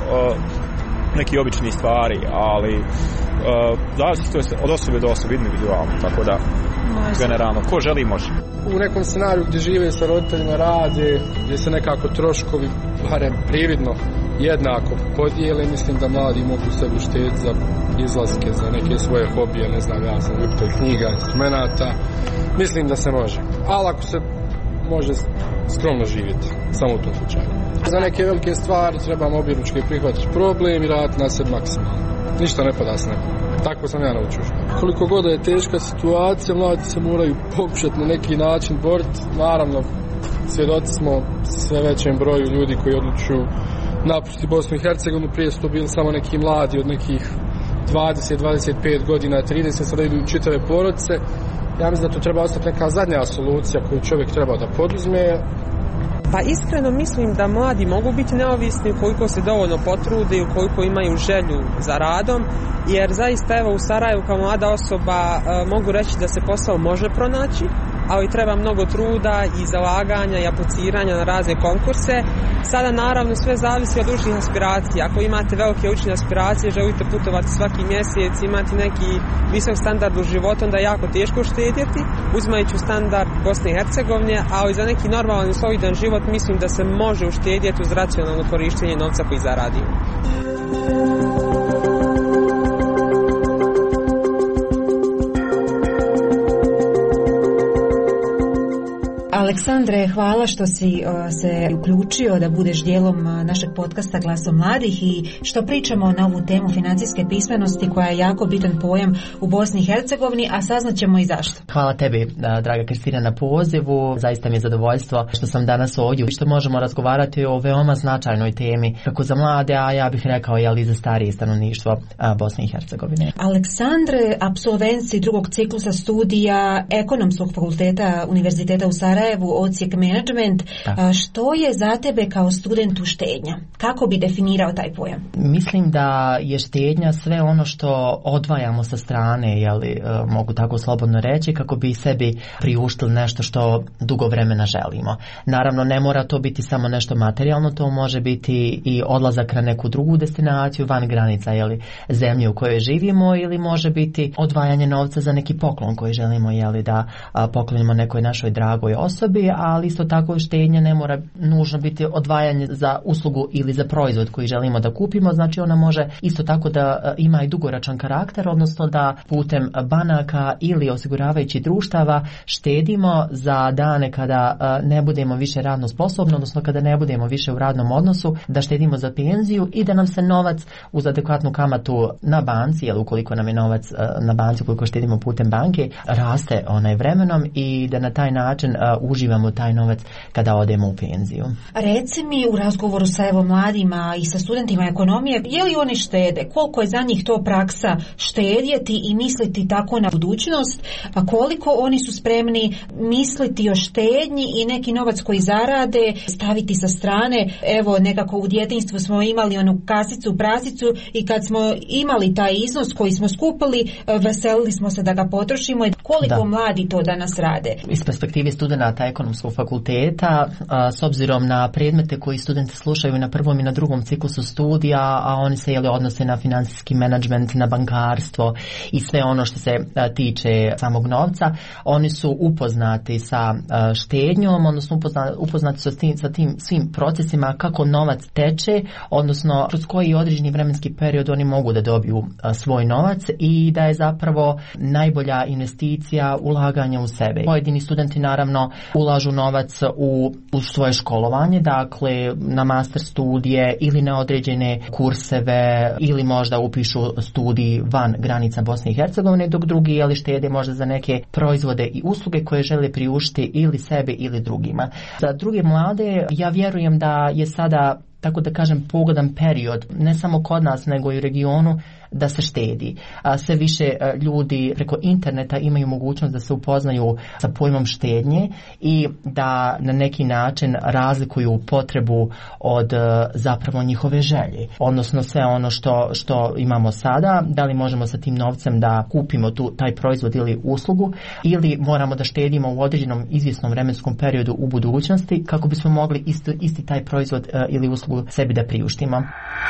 neki obični stvari, ali zavisi to od osobe do osobe individualno, tako da generalno, ko želi može. U nekom scenariju gdje žive sa roditeljima, rade, gdje se nekako troškovi, barem prividno, jednako podijele, mislim da mladi mogu sebi štediti za izlaske, za neke svoje hobije, ne znam, ja sam ljubitelj knjiga, instrumenta, mislim da se može. Ali ako se može skromno živjeti, samo u tom slučaju. Za neke velike stvari trebamo objeručke prihvatiti problem i raditi na sebi maksimalno. Ništa ne pada s neba. Tako sam ja naučio. Koliko god je teška situacija, mladi se moraju pokušati na neki način boriti. Naravno, svjedoci smo sve većem broju ljudi koji odlučuju napustiti Bosnu i Hercegovinu. Prije su to bili samo neki mladi od nekih 20, 25 godina, 30, sada idu čitave porodice. Ja mislim da to treba ostati neka zadnja solucija koju čovjek treba da poduzme. Pa iskreno mislim da mladi mogu biti neovisni ukoliko se dovoljno potrude i ukoliko imaju želju za radom, jer zaista evo u Sarajevu kao mlada osoba mogu reći da se posao može pronaći, ali treba mnogo truda i zalaganja i apliciranja na razne konkurse. Sada naravno sve zavisi od učnih aspiracija. Ako imate velike učne aspiracije, želite putovati svaki mjesec, imati neki visok standard u životu, onda je jako teško uštedjeti, uzimajući standard Bosne i Hercegovine, ali za neki normalan i solidan život mislim da se može uštedjeti uz racionalno korištenje novca koji zaradio. Aleksandre, hvala što si se uključio da budeš dijelom našeg podcasta Glasom mladih i što pričamo na ovu temu financijske pismenosti koja je jako bitan pojam u Bosni i Hercegovini, a saznaćemo i zašto. Hvala tebi, draga Kristina, na pozivu. Zaista mi je zadovoljstvo što sam danas ovdje i što možemo razgovarati o veoma značajnoj temi, kako za mlade, a ja bih rekao i za starije stanovništvo Bosne i Hercegovine. Aleksandre, apsolvenci drugog ciklusa studija Ekonomskog fakulteta Univerziteta u Sarajevu, Sarajevu, odsjek menadžment. Što je za tebe kao studentu štednja? Kako bi definirao taj pojam? Mislim da je štednja sve ono što odvajamo sa strane, mogu tako slobodno reći, kako bi sebi priuštili nešto što dugo vremena želimo. Naravno, ne mora to biti samo nešto materijalno, to može biti i odlazak na neku drugu destinaciju van granica zemlje u kojoj živimo, ili može biti odvajanje novca za neki poklon koji želimo da poklonimo nekoj našoj dragoj osobi, ali isto tako štednja ne mora nužno biti odvajanje za uslugu ili za proizvod koji želimo da kupimo, znači ona može isto tako da ima i dugoročan karakter, odnosno da putem banaka ili osiguravajućih društava štedimo za dane kada ne budemo više radno sposobni, odnosno kada ne budemo više u radnom odnosu, da štedimo za penziju i da nam se novac uz adekvatnu kamatu na banci, jer ukoliko nam je novac na banci, ukoliko štedimo putem banke, raste vremenom i da na taj način uživamo taj novac kada odemo u penziju. Reci mi u razgovoru sa mladima i sa studentima ekonomije, je li oni štede? Koliko je za njih to praksa štedjeti i misliti tako na budućnost? A koliko oni su spremni misliti o štednji i neki novac koji zarade staviti sa strane? Evo, nekako u djetinjstvu smo imali onu kasicu, prasicu i kad smo imali taj iznos koji smo skupili, veselili smo se da ga potrošimo. Koliko mladi to danas rade? Iz perspektive studenata ekonomskog fakulteta, s obzirom na predmete koji studenti slušaju na prvom i na drugom ciklusu studija, a oni se odnose na financijski menadžment, na bankarstvo i sve ono što se tiče samog novca, oni su upoznati sa štednjom, odnosno upoznati su sa tim svim procesima kako novac teče, odnosno kroz koji određeni vremenski period oni mogu da dobiju svoj novac i da je zapravo najbolja investicija ulaganje u sebe. Pojedini studenti naravno ulažu novac u svoje školovanje, dakle na master studije ili na određene kurseve ili možda upišu studij van granica Bosne i Hercegovine, dok drugi štede možda za neke proizvode i usluge koje žele priuštiti ili sebi ili drugima. Za druge mlade ja vjerujem da je sada, tako da kažem, pogodan period, ne samo kod nas nego i u regionu, da se štedi. Sve više ljudi preko interneta imaju mogućnost da se upoznaju sa pojmom štednje i da na neki način razlikuju potrebu od zapravo njihove želje. Odnosno sve ono što imamo sada, da li možemo sa tim novcem da kupimo taj proizvod ili uslugu, ili moramo da štedimo u određenom izvjesnom vremenskom periodu u budućnosti kako bismo mogli isti taj proizvod ili uslugu sebi da priuštimo.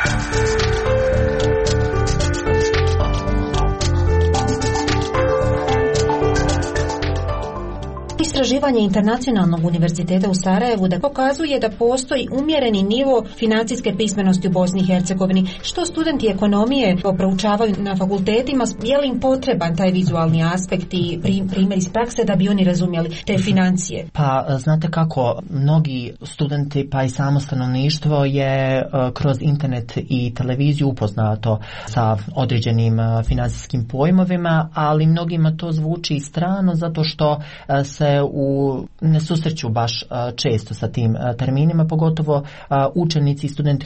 Istraživanje Internacionalnog univerziteta u Sarajevu da pokazuje da postoji umjereni nivo financijske pismenosti u Bosni i Hercegovini. Što studenti ekonomije proučavaju na fakultetima, je li im potreban taj vizualni aspekt i primjer iz prakse da bi oni razumjeli te financije? Pa znate kako, mnogi studenti pa i samo stanovništvo je kroz internet i televiziju upoznato sa određenim financijskim pojmovima, ali mnogima to zvuči strano zato što se ne susreću baš često sa tim terminima, pogotovo učenici i studenti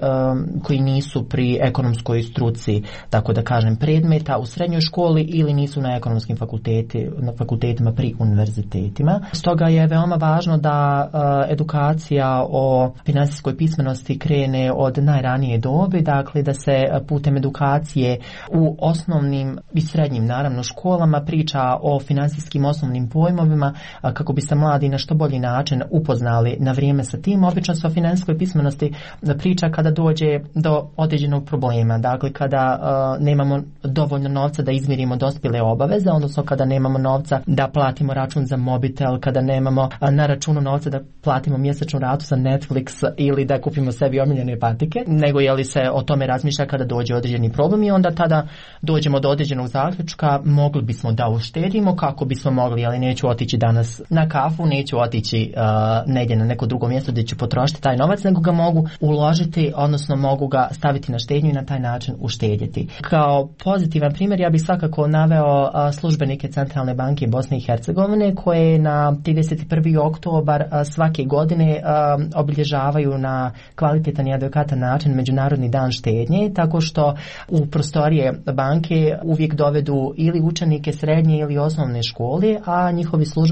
koji nisu pri ekonomskoj struci, tako da kažem, predmeta u srednjoj školi ili nisu na ekonomskim fakultetima pri univerzitetima. Stoga je veoma važno da edukacija o financijskoj pismenosti krene od najranije dobi, dakle da se putem edukacije u osnovnim i srednjim naravno školama priča o financijskim osnovnim pojmovima kako bi se mladi na što bolji način upoznali na vrijeme sa tim. Obično se o financijskoj pismenosti priča kada dođe do određenog problema, dakle kada nemamo dovoljno novca da izmirimo dospjele obaveze, odnosno kada nemamo novca da platimo račun za mobitel, kada nemamo na računu novca da platimo mjesečnu ratu za Netflix ili da kupimo sebi omiljene patike, nego je li se o tome razmišlja kada dođe određeni problem i onda tada dođemo do određenog zaključka, mogli bismo da uštedimo kako bismo mogli, ali neću otići danas na kafu, neću otići negdje na neko drugo mjesto gdje ću potrošiti taj novac, nego ga mogu uložiti, odnosno mogu ga staviti na štednju i na taj način uštedjeti. Kao pozitivan primjer ja bih svakako naveo službenike Centralne banke Bosne i Hercegovine koje na 31. oktobar svake godine obilježavaju na kvalitetan i adekvatan način Međunarodni dan štednje, tako što u prostorije banke uvijek dovedu ili učenike srednje ili osnovne škole, a njihovi službenici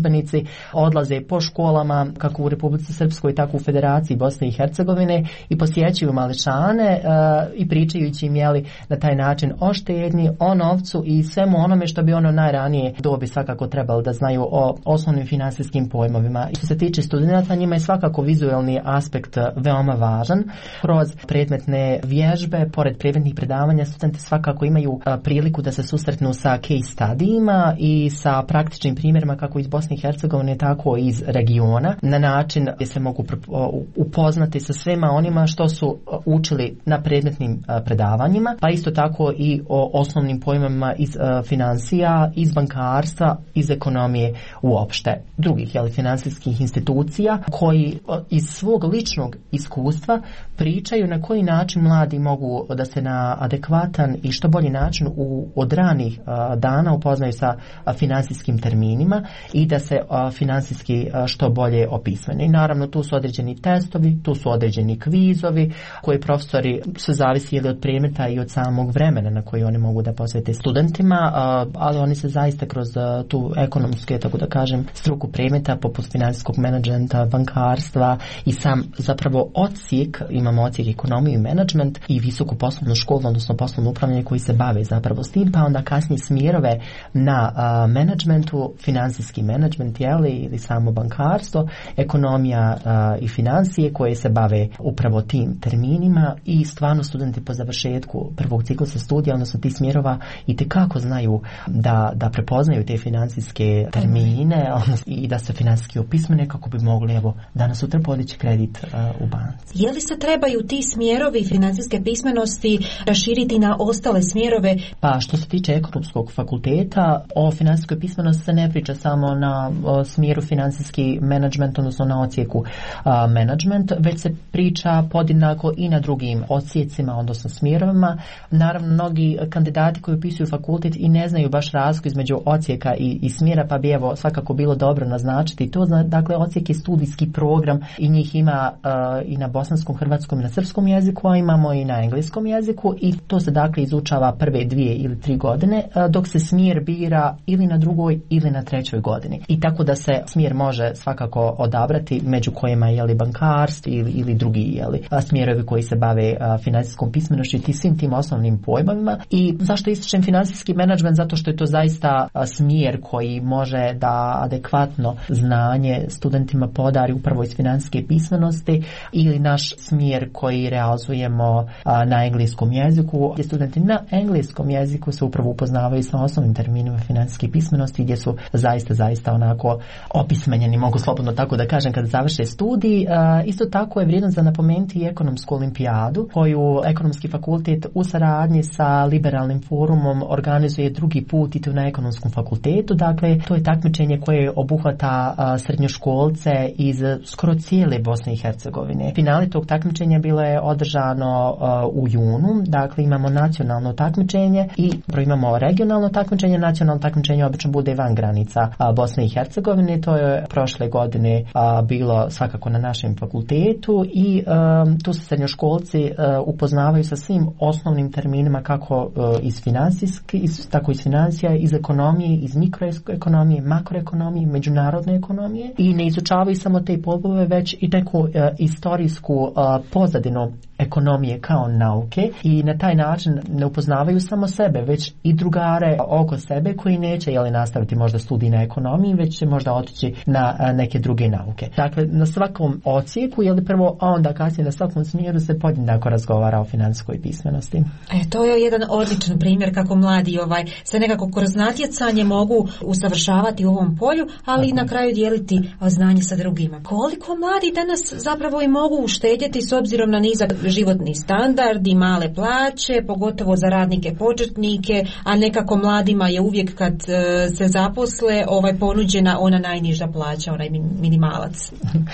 službenici odlaze po školama kako u Republici Srpskoj tako u Federaciji Bosne i Hercegovine i posjećuju mališane i pričajući im na taj način o štednji, o novcu i svemu onome što bi ono najranije dobi svakako trebalo da znaju o osnovnim finansijskim pojmovima. I što se tiče studenata, njima je svakako vizualni aspekt veoma važan. Kroz predmetne vježbe, pored predmetnih predavanja, studenti svakako imaju priliku da se susretnu sa case studijima i sa praktičnim primjerima kako iz Bosne i Hercegovine, tako i iz regiona, na način gdje se mogu upoznati sa svema onima što su učili na predmetnim predavanjima, pa isto tako i o osnovnim pojmama iz financija, iz bankarstva, iz ekonomije uopšte, drugih financijskih institucija, koji iz svog ličnog iskustva pričaju na koji način mladi mogu da se na adekvatan i što bolji način od ranih dana upoznaju sa financijskim terminima i da se financijski što bolje opismene. I naravno tu su određeni testovi, tu su određeni kvizovi koji profesori se zavisi ili od predmeta i od samog vremena na koji oni mogu da posvete studentima, ali oni se zaista kroz tu ekonomske, tako da kažem, struku predmeta poput financijskog menadžmenta, bankarstva i sam zapravo odsjek, imamo odsjek ekonomiju i menadžment i visoku poslovnu školu, odnosno poslovno upravljanje koji se bave zapravo s tim, pa onda kasnije smjerove na menadžmentu, financijski menadžment ili samo bankarstvo, ekonomija i financije koje se bave upravo tim terminima i stvarno studenti po završetku prvog ciklusa studija, odnosno tih smjerova i tekako znaju da prepoznaju te financijske termine i da se financijski opismene kako bi mogli danas sutra podići kredit u banci. Je li se trebaju ti smjerovi financijske pismenosti raširiti na ostale smjerove? Pa što se tiče ekonomskog fakulteta, o financijskoj pismenosti se ne priča samo na smjeru financijski menadžment, odnosno na odsjeku menadžment, već se priča podjednako i na drugim odsjecima, odnosno smjerovima. Naravno, mnogi kandidati koji upisuju fakultet i ne znaju baš razliku između odsjeka i smjera, pa bi svakako bilo dobro naznačiti to. Dakle, odsjek je studijski program i njih ima i na bosanskom, hrvatskom i na srpskom jeziku, a imamo i na engleskom jeziku i to se dakle izučava prve 2 ili 3 godine, dok se smjer bira ili na 2. ili na 3. godini. I tako da se smjer može svakako odabrati među kojima je bankarstvo ili drugi smjerovi koji se bave financijskom pismenošću i svim tim osnovnim pojmovima. I zašto ističem financijski menadžment? Zato što je to zaista smjer koji može da adekvatno znanje studentima podari upravo iz financijske pismenosti ili naš smjer koji realizujemo na engleskom jeziku, gdje studenti na engleskom jeziku se upravo upoznavaju sa osnovnim terminima financijske pismenosti gdje su zaista onako opismenjeni, mogu slobodno tako da kažem, kada završe studij. Isto tako je vrijedno za napomenuti i ekonomsku olimpijadu koju ekonomski fakultet u saradnji sa liberalnim forumom organizuje drugi put i to na ekonomskom fakultetu. Dakle, to je takmičenje koje obuhvata srednjoškolce iz skoro cijele Bosne i Hercegovine. Finale tog takmičenja bilo je održano u junu. Dakle, imamo nacionalno takmičenje i imamo regionalno takmičenje. Nacionalno takmičenje obično bude van granica Bosne i Hercegovine. To je prošle godine bilo svakako na našem fakultetu i tu se srednjoškolci upoznavaju sa svim osnovnim terminima kako iz finansijski, tako iz financija, iz ekonomije, iz mikroekonomije, makroekonomije, međunarodne ekonomije i ne izučavaju samo te pojmove, već i neku istorijsku pozadinu ekonomije kao nauke i na taj način ne upoznavaju samo sebe, već i drugare oko sebe koji neće nastaviti možda studij na ekonomiji, već će možda otići na neke druge nauke. Dakle, na svakom odsjeku, prvo, a onda kasnije na svakom smjeru se podjednako razgovara o financijskoj pismenosti. To je jedan odličan primjer kako mladi se nekako kroz natjecanje mogu usavršavati u ovom polju, ali i na kraju dijeliti znanje sa drugima. Koliko mladi danas zapravo i mogu uštedjeti s obzirom na nizak životni standard i male plaće, pogotovo za radnike početnike, a nekako mladima je uvijek kad se zaposle ponuđena ona najniža plaća, onaj minimalac.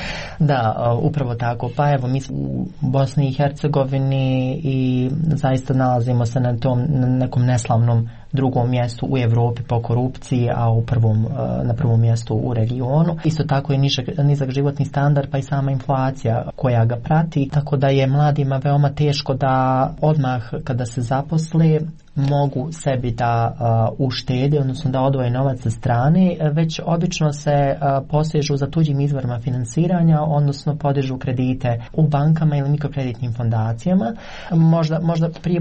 Da, upravo tako. Pa evo, mi smo u Bosni i Hercegovini i zaista nalazimo se na tom nekom neslavnom drugom mjestu u Europi po korupciji, a na prvom mjestu u regionu. Isto tako je nizak životni standard, pa i sama inflacija koja ga prati, tako da je mladima veoma teško da odmah kada se zaposle mogu sebi da uštede, odnosno da odvoje novac sa strane, već obično se posežu za tuđim izvorima finansiranja, odnosno podižu kredite u bankama ili mikrokreditnim fondacijama. Možda prije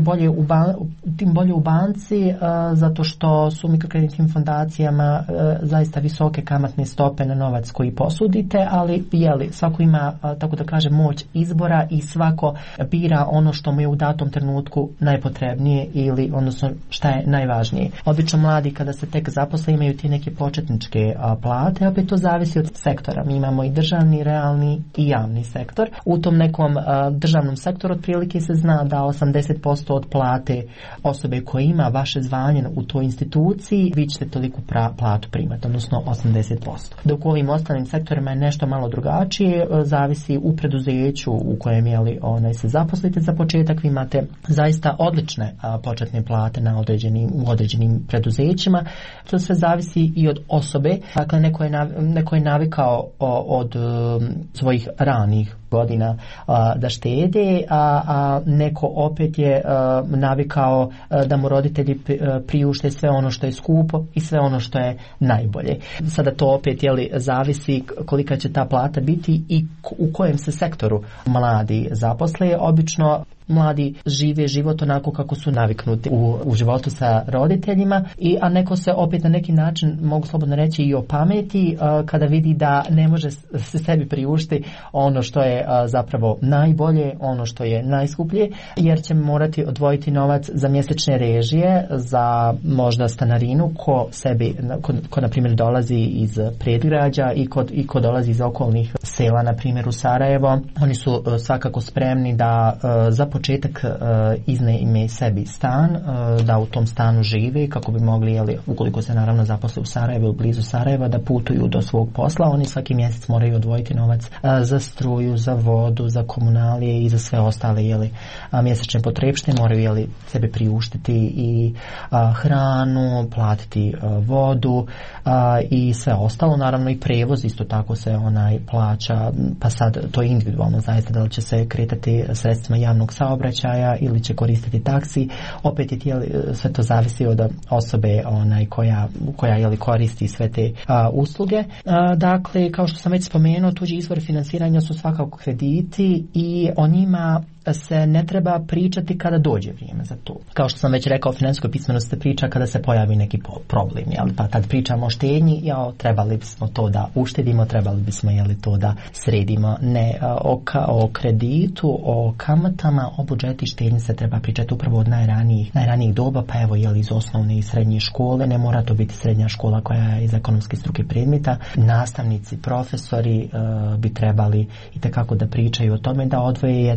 bolje u banci, zato što su mikrokreditnim fondacijama zaista visoke kamatne stope na novac koji posudite, ali svako ima, tako da kaže, moć izbora i svako bira ono što mu je u datom trenutku najpotrebnije ili odnosno šta je najvažnije. Obično mladi kada se tek zaposle imaju ti neke početničke plate, opet to zavisi od sektora. Mi imamo i državni, realni i javni sektor. U tom nekom državnom sektoru otprilike se zna da 80% od plate osobe koja ima vaše zvanje u toj instituciji, vi ćete toliku platu primati, odnosno 80%. Dok u ovim ostalim sektorima je nešto malo drugačije, zavisi u preduzeću u kojem se zaposlite za početak, vi imate zaista odlične početne plate u određenim preduzećima. To sve zavisi i od osobe. Dakle, neko je navikao od svojih ranih godina da štede, a neko opet je navikao da mu roditelji priušte sve ono što je skupo i sve ono što je najbolje. Sada to opet zavisi kolika će ta plata biti i u kojem se sektoru mladi zaposle. Obično mladi žive život onako kako su naviknuti u životu sa roditeljima, a neko se opet na neki način, mogu slobodno reći, i opameti kada vidi da ne može se sebi priuštiti ono što je zapravo najbolje, ono što je najskuplje, jer će morati odvojiti novac za mjesečne režije, za možda stanarinu, ko na primjer dolazi iz predgrađa i ko dolazi iz okolnih sela, na primjer u Sarajevo. Oni su svakako spremni da za početak iznajme sebi stan, da u tom stanu žive kako bi mogli, ukoliko se naravno zaposle u Sarajevu ili blizu Sarajeva, da putuju do svog posla. Oni svaki mjesec moraju odvojiti novac za struju, za vodu, za komunalije i za sve ostale mjesečne potrepštine. Moraju sebi priuštiti i hranu, platiti vodu i sve ostalo. Naravno i prevoz isto tako se plaća, pa sad to je individualno zaista, da li će se kretati sredstvima javnog saobraćaja ili će koristiti taksi. Opet sve to zavisi od osobe koja koristi sve te usluge. Dakle, kao što sam već spomenuo, tuđi izvori finansiranja su svakako krediti i o njima se ne treba pričati kada dođe vrijeme za to. Kao što sam već rekao, o financijskoj pismenosti se priča kada se pojavi neki problem, pa kad pričamo o štednji, trebali bismo to da uštedimo, trebali bismo to da sredimo. Ne o kreditu, o kamatama, o budžeti štednji se treba pričati upravo od najranijih doba, pa iz osnovne i srednje škole. Ne mora to biti srednja škola koja je iz ekonomske struke predmeta. Nastavnici, profesori bi trebali itekako da pričaju o tome, da odvoje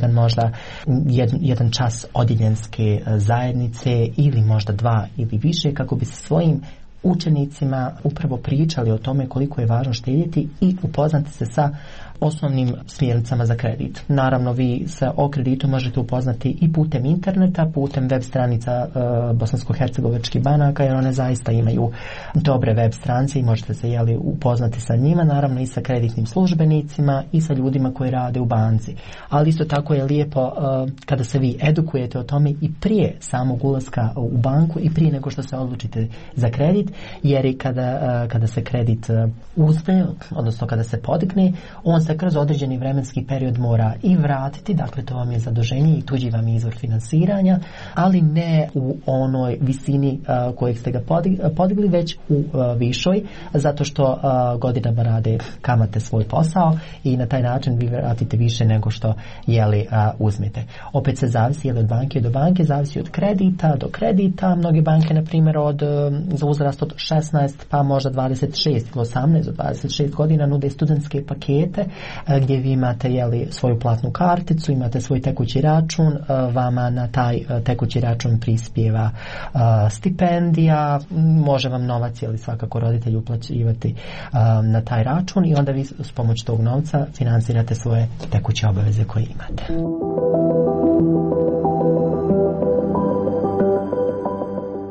jedan čas odjeljenske zajednice ili možda 2 ili više, kako bi se svojim učenicima upravo pričali o tome koliko je važno štedjeti i upoznati se sa osnovnim smjernicama za kredit. Naravno, vi se o kreditu možete upoznati i putem interneta, putem web stranica bosansko-hercegovačkih banaka, jer one zaista imaju dobre web stranice i možete se upoznati sa njima, naravno i sa kreditnim službenicima i sa ljudima koji rade u banci. Ali isto tako je lijepo kada se vi edukujete o tome i prije samog ulaska u banku i prije nego što se odlučite za kredit, jer i kada se kredit uzme, odnosno kada se podigne, on se kroz određeni vremenski period mora i vratiti, dakle to vam je zaduženje i tuđi vam je izvor finansiranja, ali ne u onoj visini kojeg ste ga podigli, već u višoj, zato što godinama rade kamate svoj posao i na taj način vi vratite više nego što uzmete. Opet se zavisi od banke do banke, zavisi od kredita do kredita. Mnoge banke, na primjer, za uzrast od 16 pa možda 26 ili 18 do 26 godina nude studentske pakete gdje vi imate svoju platnu karticu, imate svoj tekući račun, vama na taj tekući račun prispijeva stipendija, može vam novac svakako roditelji uplaćivati na taj račun i onda vi s pomoć tog novca financirate svoje tekuće obaveze koje imate.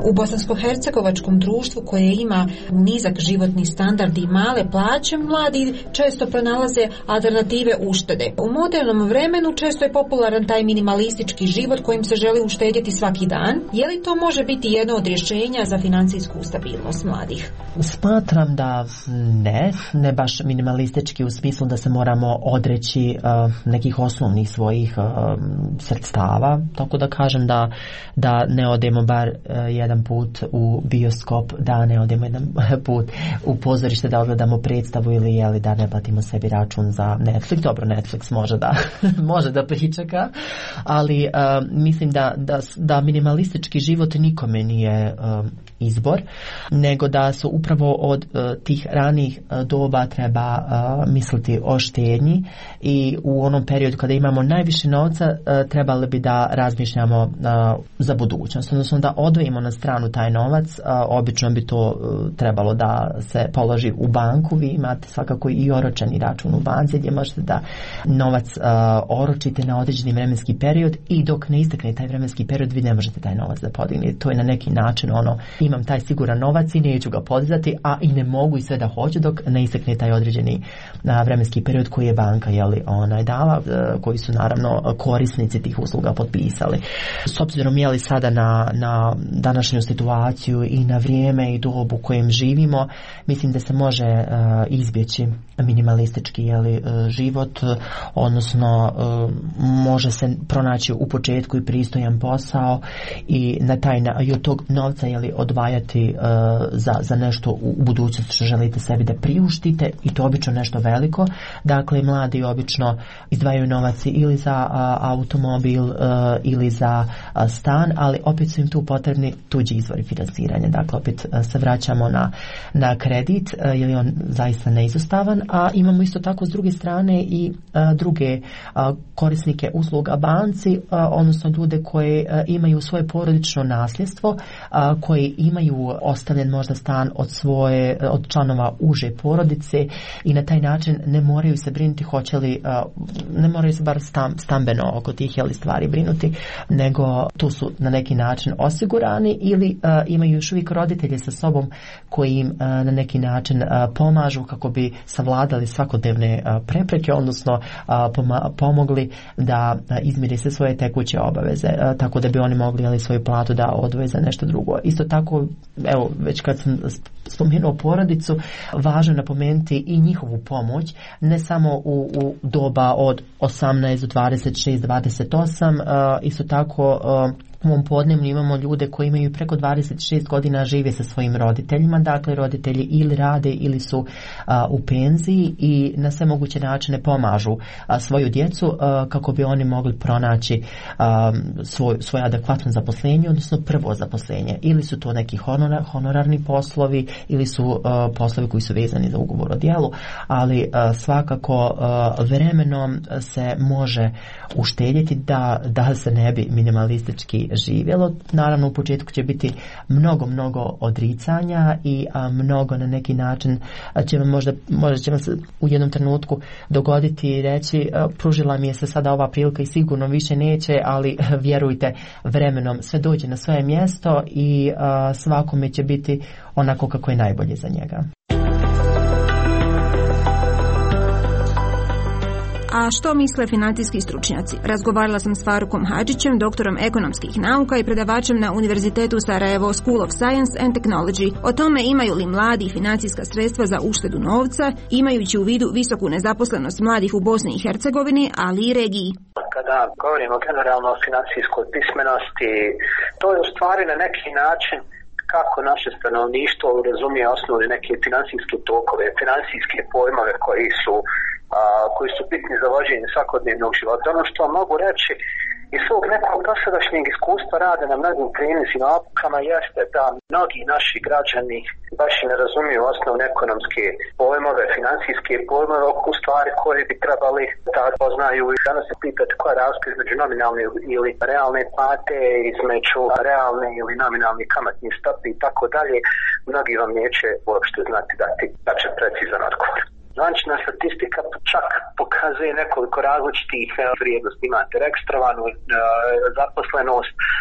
U bosansko-hercegovačkom društvu koje ima nizak životni standard i male plaće, mladi često pronalaze alternative uštede. U modernom vremenu često je popularan taj minimalistički život kojim se želi uštedjeti svaki dan. Je li to može biti jedno od rješenja za financijsku stabilnost mladih? Smatram da ne baš minimalistički u smislu da se moramo odreći nekih osnovnih svojih sredstava, tako da kažem da ne odemo bar jedan put u bioskop, da ne odemo jedan put u pozorište da ogledamo predstavu ili da ne platimo sebi račun za Netflix. Dobro, Netflix može da pričeka, ali mislim da minimalistički život nikome nije izbor, nego da su upravo od tih ranih doba treba misliti o štednji i u onom periodu kada imamo najviše novca trebali bi da razmišljamo za budućnost, odnosno da odvojimo na stranu taj novac. Obično bi to trebalo da se položi u banku. Vi imate svakako i oročeni račun u banci gdje možete da novac oročite na određeni vremenski period i dok ne istekne taj vremenski period vi ne možete taj novac da podignete. To je na neki način imam taj siguran novac i neću ga podizati, a i ne mogu i sve da hoću dok ne istekne taj određeni vremenski period koji je banka dala, koji su naravno korisnici tih usluga potpisali. S obzirom sada na današnju situaciju i na vrijeme i dobu u kojem živimo, mislim da se može izbjeći minimalistički život, odnosno može se pronaći u početku i pristojan posao i od tog novca odvajati za nešto u budućnosti što želite sebi da priuštite, i to obično nešto veliko. Dakle, mladi obično izdvajaju novac ili za automobil ili za stan, ali opet su im tu potrebni tuđi izvori financiranja. Dakle, opet se vraćamo na kredit, jer je on zaista neizostavan, a imamo isto tako s druge strane i druge korisnike usluga banci, odnosno ljude koji imaju svoje porodično nasljedstvo, koji imaju ostavljen možda stan od članova uže porodice i na taj način ne moraju se brinuti ne moraju se bar stambeno oko tih stvari brinuti, nego tu su na neki način osigurani ili imaju još uvijek roditelje sa sobom koji im na neki način pomažu kako bi savladali svakodnevne prepreke, odnosno pomogli da izmire se svoje tekuće obaveze, tako da bi oni mogli svoju platu da odvoje za nešto drugo. Isto tako, evo, već kad sam spomenuo porodicu, važno napomenuti i njihovu pomoć, ne samo u doba od 18 do 26, 28, isto tako u ovom podneblju imamo ljude koji imaju preko 26 godina, žive sa svojim roditeljima, dakle roditelji ili rade ili su u penziji i na sve moguće načine pomažu svoju djecu kako bi oni mogli pronaći svoje adekvatno zaposlenje, odnosno prvo zaposlenje. Ili su to neki honorarni poslovi ili su poslovi koji su vezani za ugovor o djelu, ali svakako vremenom se može uštedjeti da se ne bi minimalistički živjelo. Naravno, u početku će biti mnogo odricanja i mnogo na neki način će vam možda će vam se u jednom trenutku dogoditi i reći pružila mi je se sada ova prilika i sigurno više neće, ali vjerujte, vremenom sve dođe na svoje mjesto i svakome će biti onako kako je najbolje za njega. A što misle financijski stručnjaci? Razgovarala sam s Farukom Hadžićem, doktorom ekonomskih nauka i predavačem na Univerzitetu Sarajevo School of Science and Technology. O tome imaju li mladi financijska sredstva za uštedu novca, imajući u vidu visoku nezaposlenost mladih u Bosni i Hercegovini, ali i regiji. Kada govorimo generalno o financijskoj pismenosti, to je u stvari na neki način kako naše stanovništvo razumije osnovne neke financijske tokove, financijske pojmove koji su bitni za vođenje svakodnevnog života. Ono što mogu reći iz svog nekog dosadašnjeg iskustva rade na mnogim primjerima opukama jeste da mnogi naši građani baš i ne razumiju osnovne ekonomske pojmove, financijske pojmove, u stvari koje bi trebali da poznaju. I danas se pitate koja je razlika između nominalne ili realne plate, između realne ili nominalne kamatne stope i tako dalje. Mnogi vam neće uopšte znati dati precizan odgovor. Zvančna statistika čak pokazuje nekoliko različitih vrijednosti. Imate registrovanu zaposlenost,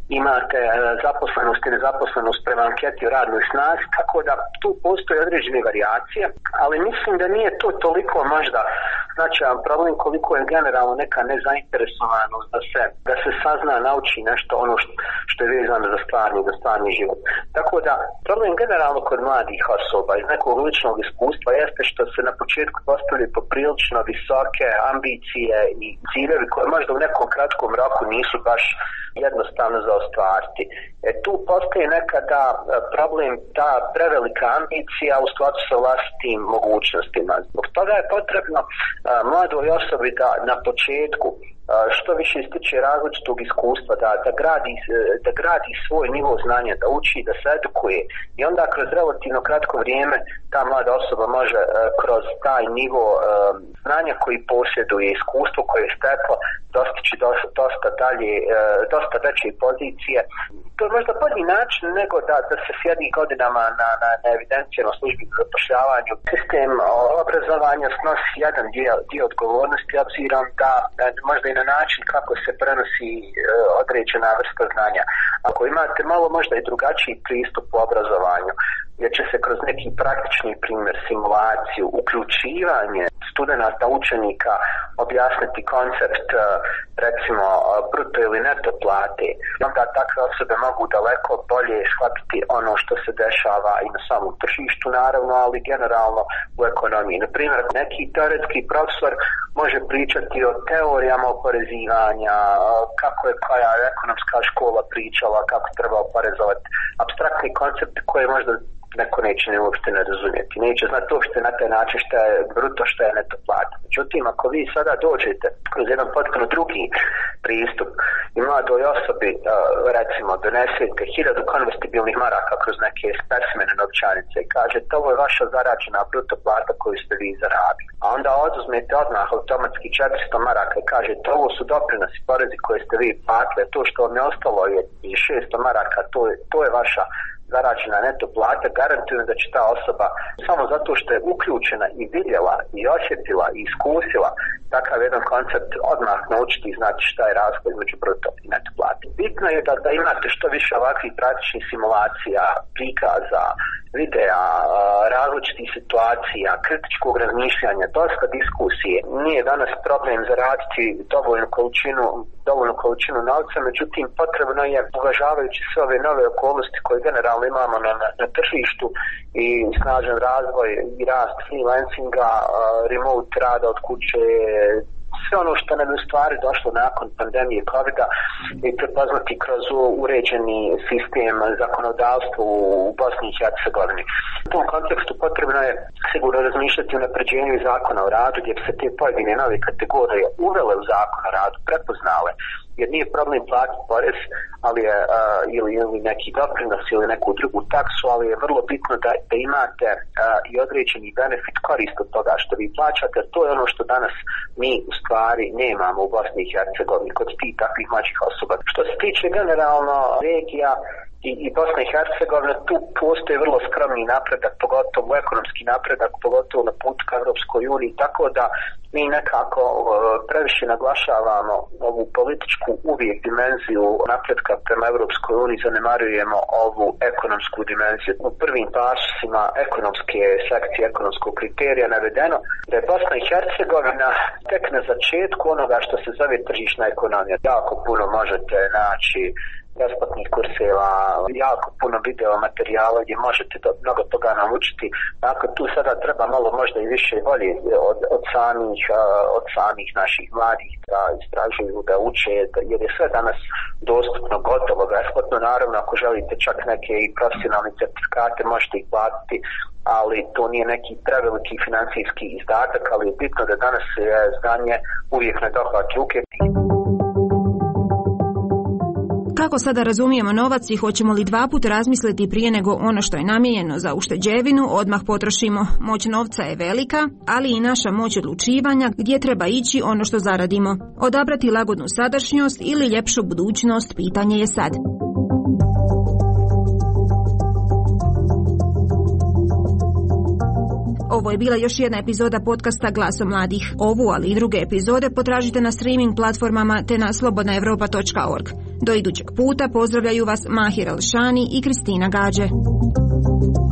imate zaposlenost i nezaposlenost prema anketi o radnoj snazi, tako da tu postoje određene varijacije, ali mislim da nije to toliko možda značajan problem koliko je generalno neka nezainteresovanost da se sazna, nauči nešto ono što je vezano za stvarni život. Tako da problem generalno kod mladih osoba iz nekog ličnog iskustva jeste što se na početku postavljaju poprilično visoke ambicije i ciljevi koje možda u nekom kratkom roku nisu baš jednostavno za ostvariti. Tu postoji nekada problem ta prevelika ambicija u skladu sa vlastitim mogućnostima. Zbog toga je potrebno mladoj osobi da na početku što više stiče različitog iskustva, da gradi svoj nivo znanja, da uči, da se edukuje i onda kroz relativno kratko vrijeme ta mlada osoba može kroz taj nivo znanja koji posjeduje, iskustvo koje je steklo, dostići dosta veće pozicije. To je možda bolji način nego da se sjedi godinama na evidencijama službi za zapošljavanju. Sistem obrazovanja snosi jedan dio odgovornosti, obzirom da možda i na način kako se prenosi određena vrsta znanja. Ako imate malo možda i drugačiji pristup u obrazovanju, jer će se kroz neki praktični primjer, simulaciju, uključivanje studenata, učenika objasniti koncept recimo bruto ili neto plate, onda takve osobe mogu daleko bolje shvatiti ono što se dešava i na samom tržištu naravno, ali generalno u ekonomiji. Na primjer, neki teoretski profesor može pričati o teorijama oporezivanja, kako je koja ekonomska škola pričala, kako treba oporezovati, apstraktni koncepti koje možda neko neće uopšte ne razumjeti. Neće znati uopšte na taj način što je bruto, što je neto plata. Međutim, ako vi sada dođete kroz jedan potpuno drugi pristup i mladoj osobi, recimo, donesete 1000 konvertibilnih maraka kroz neke specimene novčanice i kažete ovo je vaša zarađena bruto plata koju ste vi zaradili. A onda oduzmete odmah automatski 400 maraka i kažete ovo su doprinosi, porezi koje ste vi platili, to što vam je ostalo je 600 maraka, to je vaša zarađena neto plata, garantujem da će ta osoba samo zato što je uključena i vidjela i osjetila i iskusila takav jedan koncept odmah naučiti i znati šta je razlika između bruto i neto plate. Bitno je da imate što više ovakvih praktičnih simulacija, prikaza, videa, različitih situacija, kritičkog razmišljanja, dosta diskusije. Nije danas problem zaraditi dovoljnu količinu novca, međutim potrebno je, uvažavajući sve ove nove okolnosti koje generalno imamo na tržištu i snažan razvoj i rast freelancinga, remote rada od kuće, sve ono što nam je u stvari došlo nakon pandemije COVID-a i prepoznati kroz uređeni sistem zakonodavstva u Bosni i Hercegovini. U tom kontekstu potrebno je sigurno razmišljati o napređenju zakona o radu, gdje se te pojedine nove kategorije uvele u zakon o radu, prepoznale. Jer nije problem platiti porez, ali je ili neki doprinos ili neku drugu taksu, ali je vrlo bitno da imate i određeni benefit, korist od toga što vi plaćate. To je ono što danas mi u stvari nemamo u Bosni i Hercegovini kod tih takvih mlađih osoba. Što se tiče generalno regija i Bosna i Hercegovina, tu postoji vrlo skromni napredak, pogotovo ekonomski napredak, pogotovo na putu ka Europskoj uniji, tako da mi nekako previše naglašavamo ovu političku uvijek dimenziju napretka prema Europskoj uniji, zanemarujemo ovu ekonomsku dimenziju. U prvim pasima ekonomske sekcije, ekonomskog kriterija navedeno da je Bosna i Hercegovina tek na začetku onoga što se zove tržišna ekonomija. Jako puno možete naći besplatnih kurseva, jako puno video materijala gdje možete mnogo toga naučiti. Dakle, tu sada treba malo možda i više volje od samih naših mladih da istražuju, da uče, jer je sve danas dostupno, gotovo, besplatno. Naravno, ako želite čak neke i profesionalne certifikate, možete ih platiti, ali to nije neki preveliki financijski izdatak, ali je bitno da danas je znanje uvijek na dohvat ruke. Kako sada razumijemo novac i hoćemo li dva puta razmisliti prije nego ono što je namijenjeno za ušteđevinu odmah potrošimo? Moć novca je velika, ali i naša moć odlučivanja gdje treba ići ono što zaradimo. Odabrati lagodnu sadašnjost ili ljepšu budućnost, pitanje je sad. Ovo je bila još jedna epizoda podcasta Glaso mladih. Ovu, ali i druge epizode potražite na streaming platformama te na slobodnaevropa.org. Do idućeg puta pozdravljaju vas Mahir Elšani i Kristina Gađe.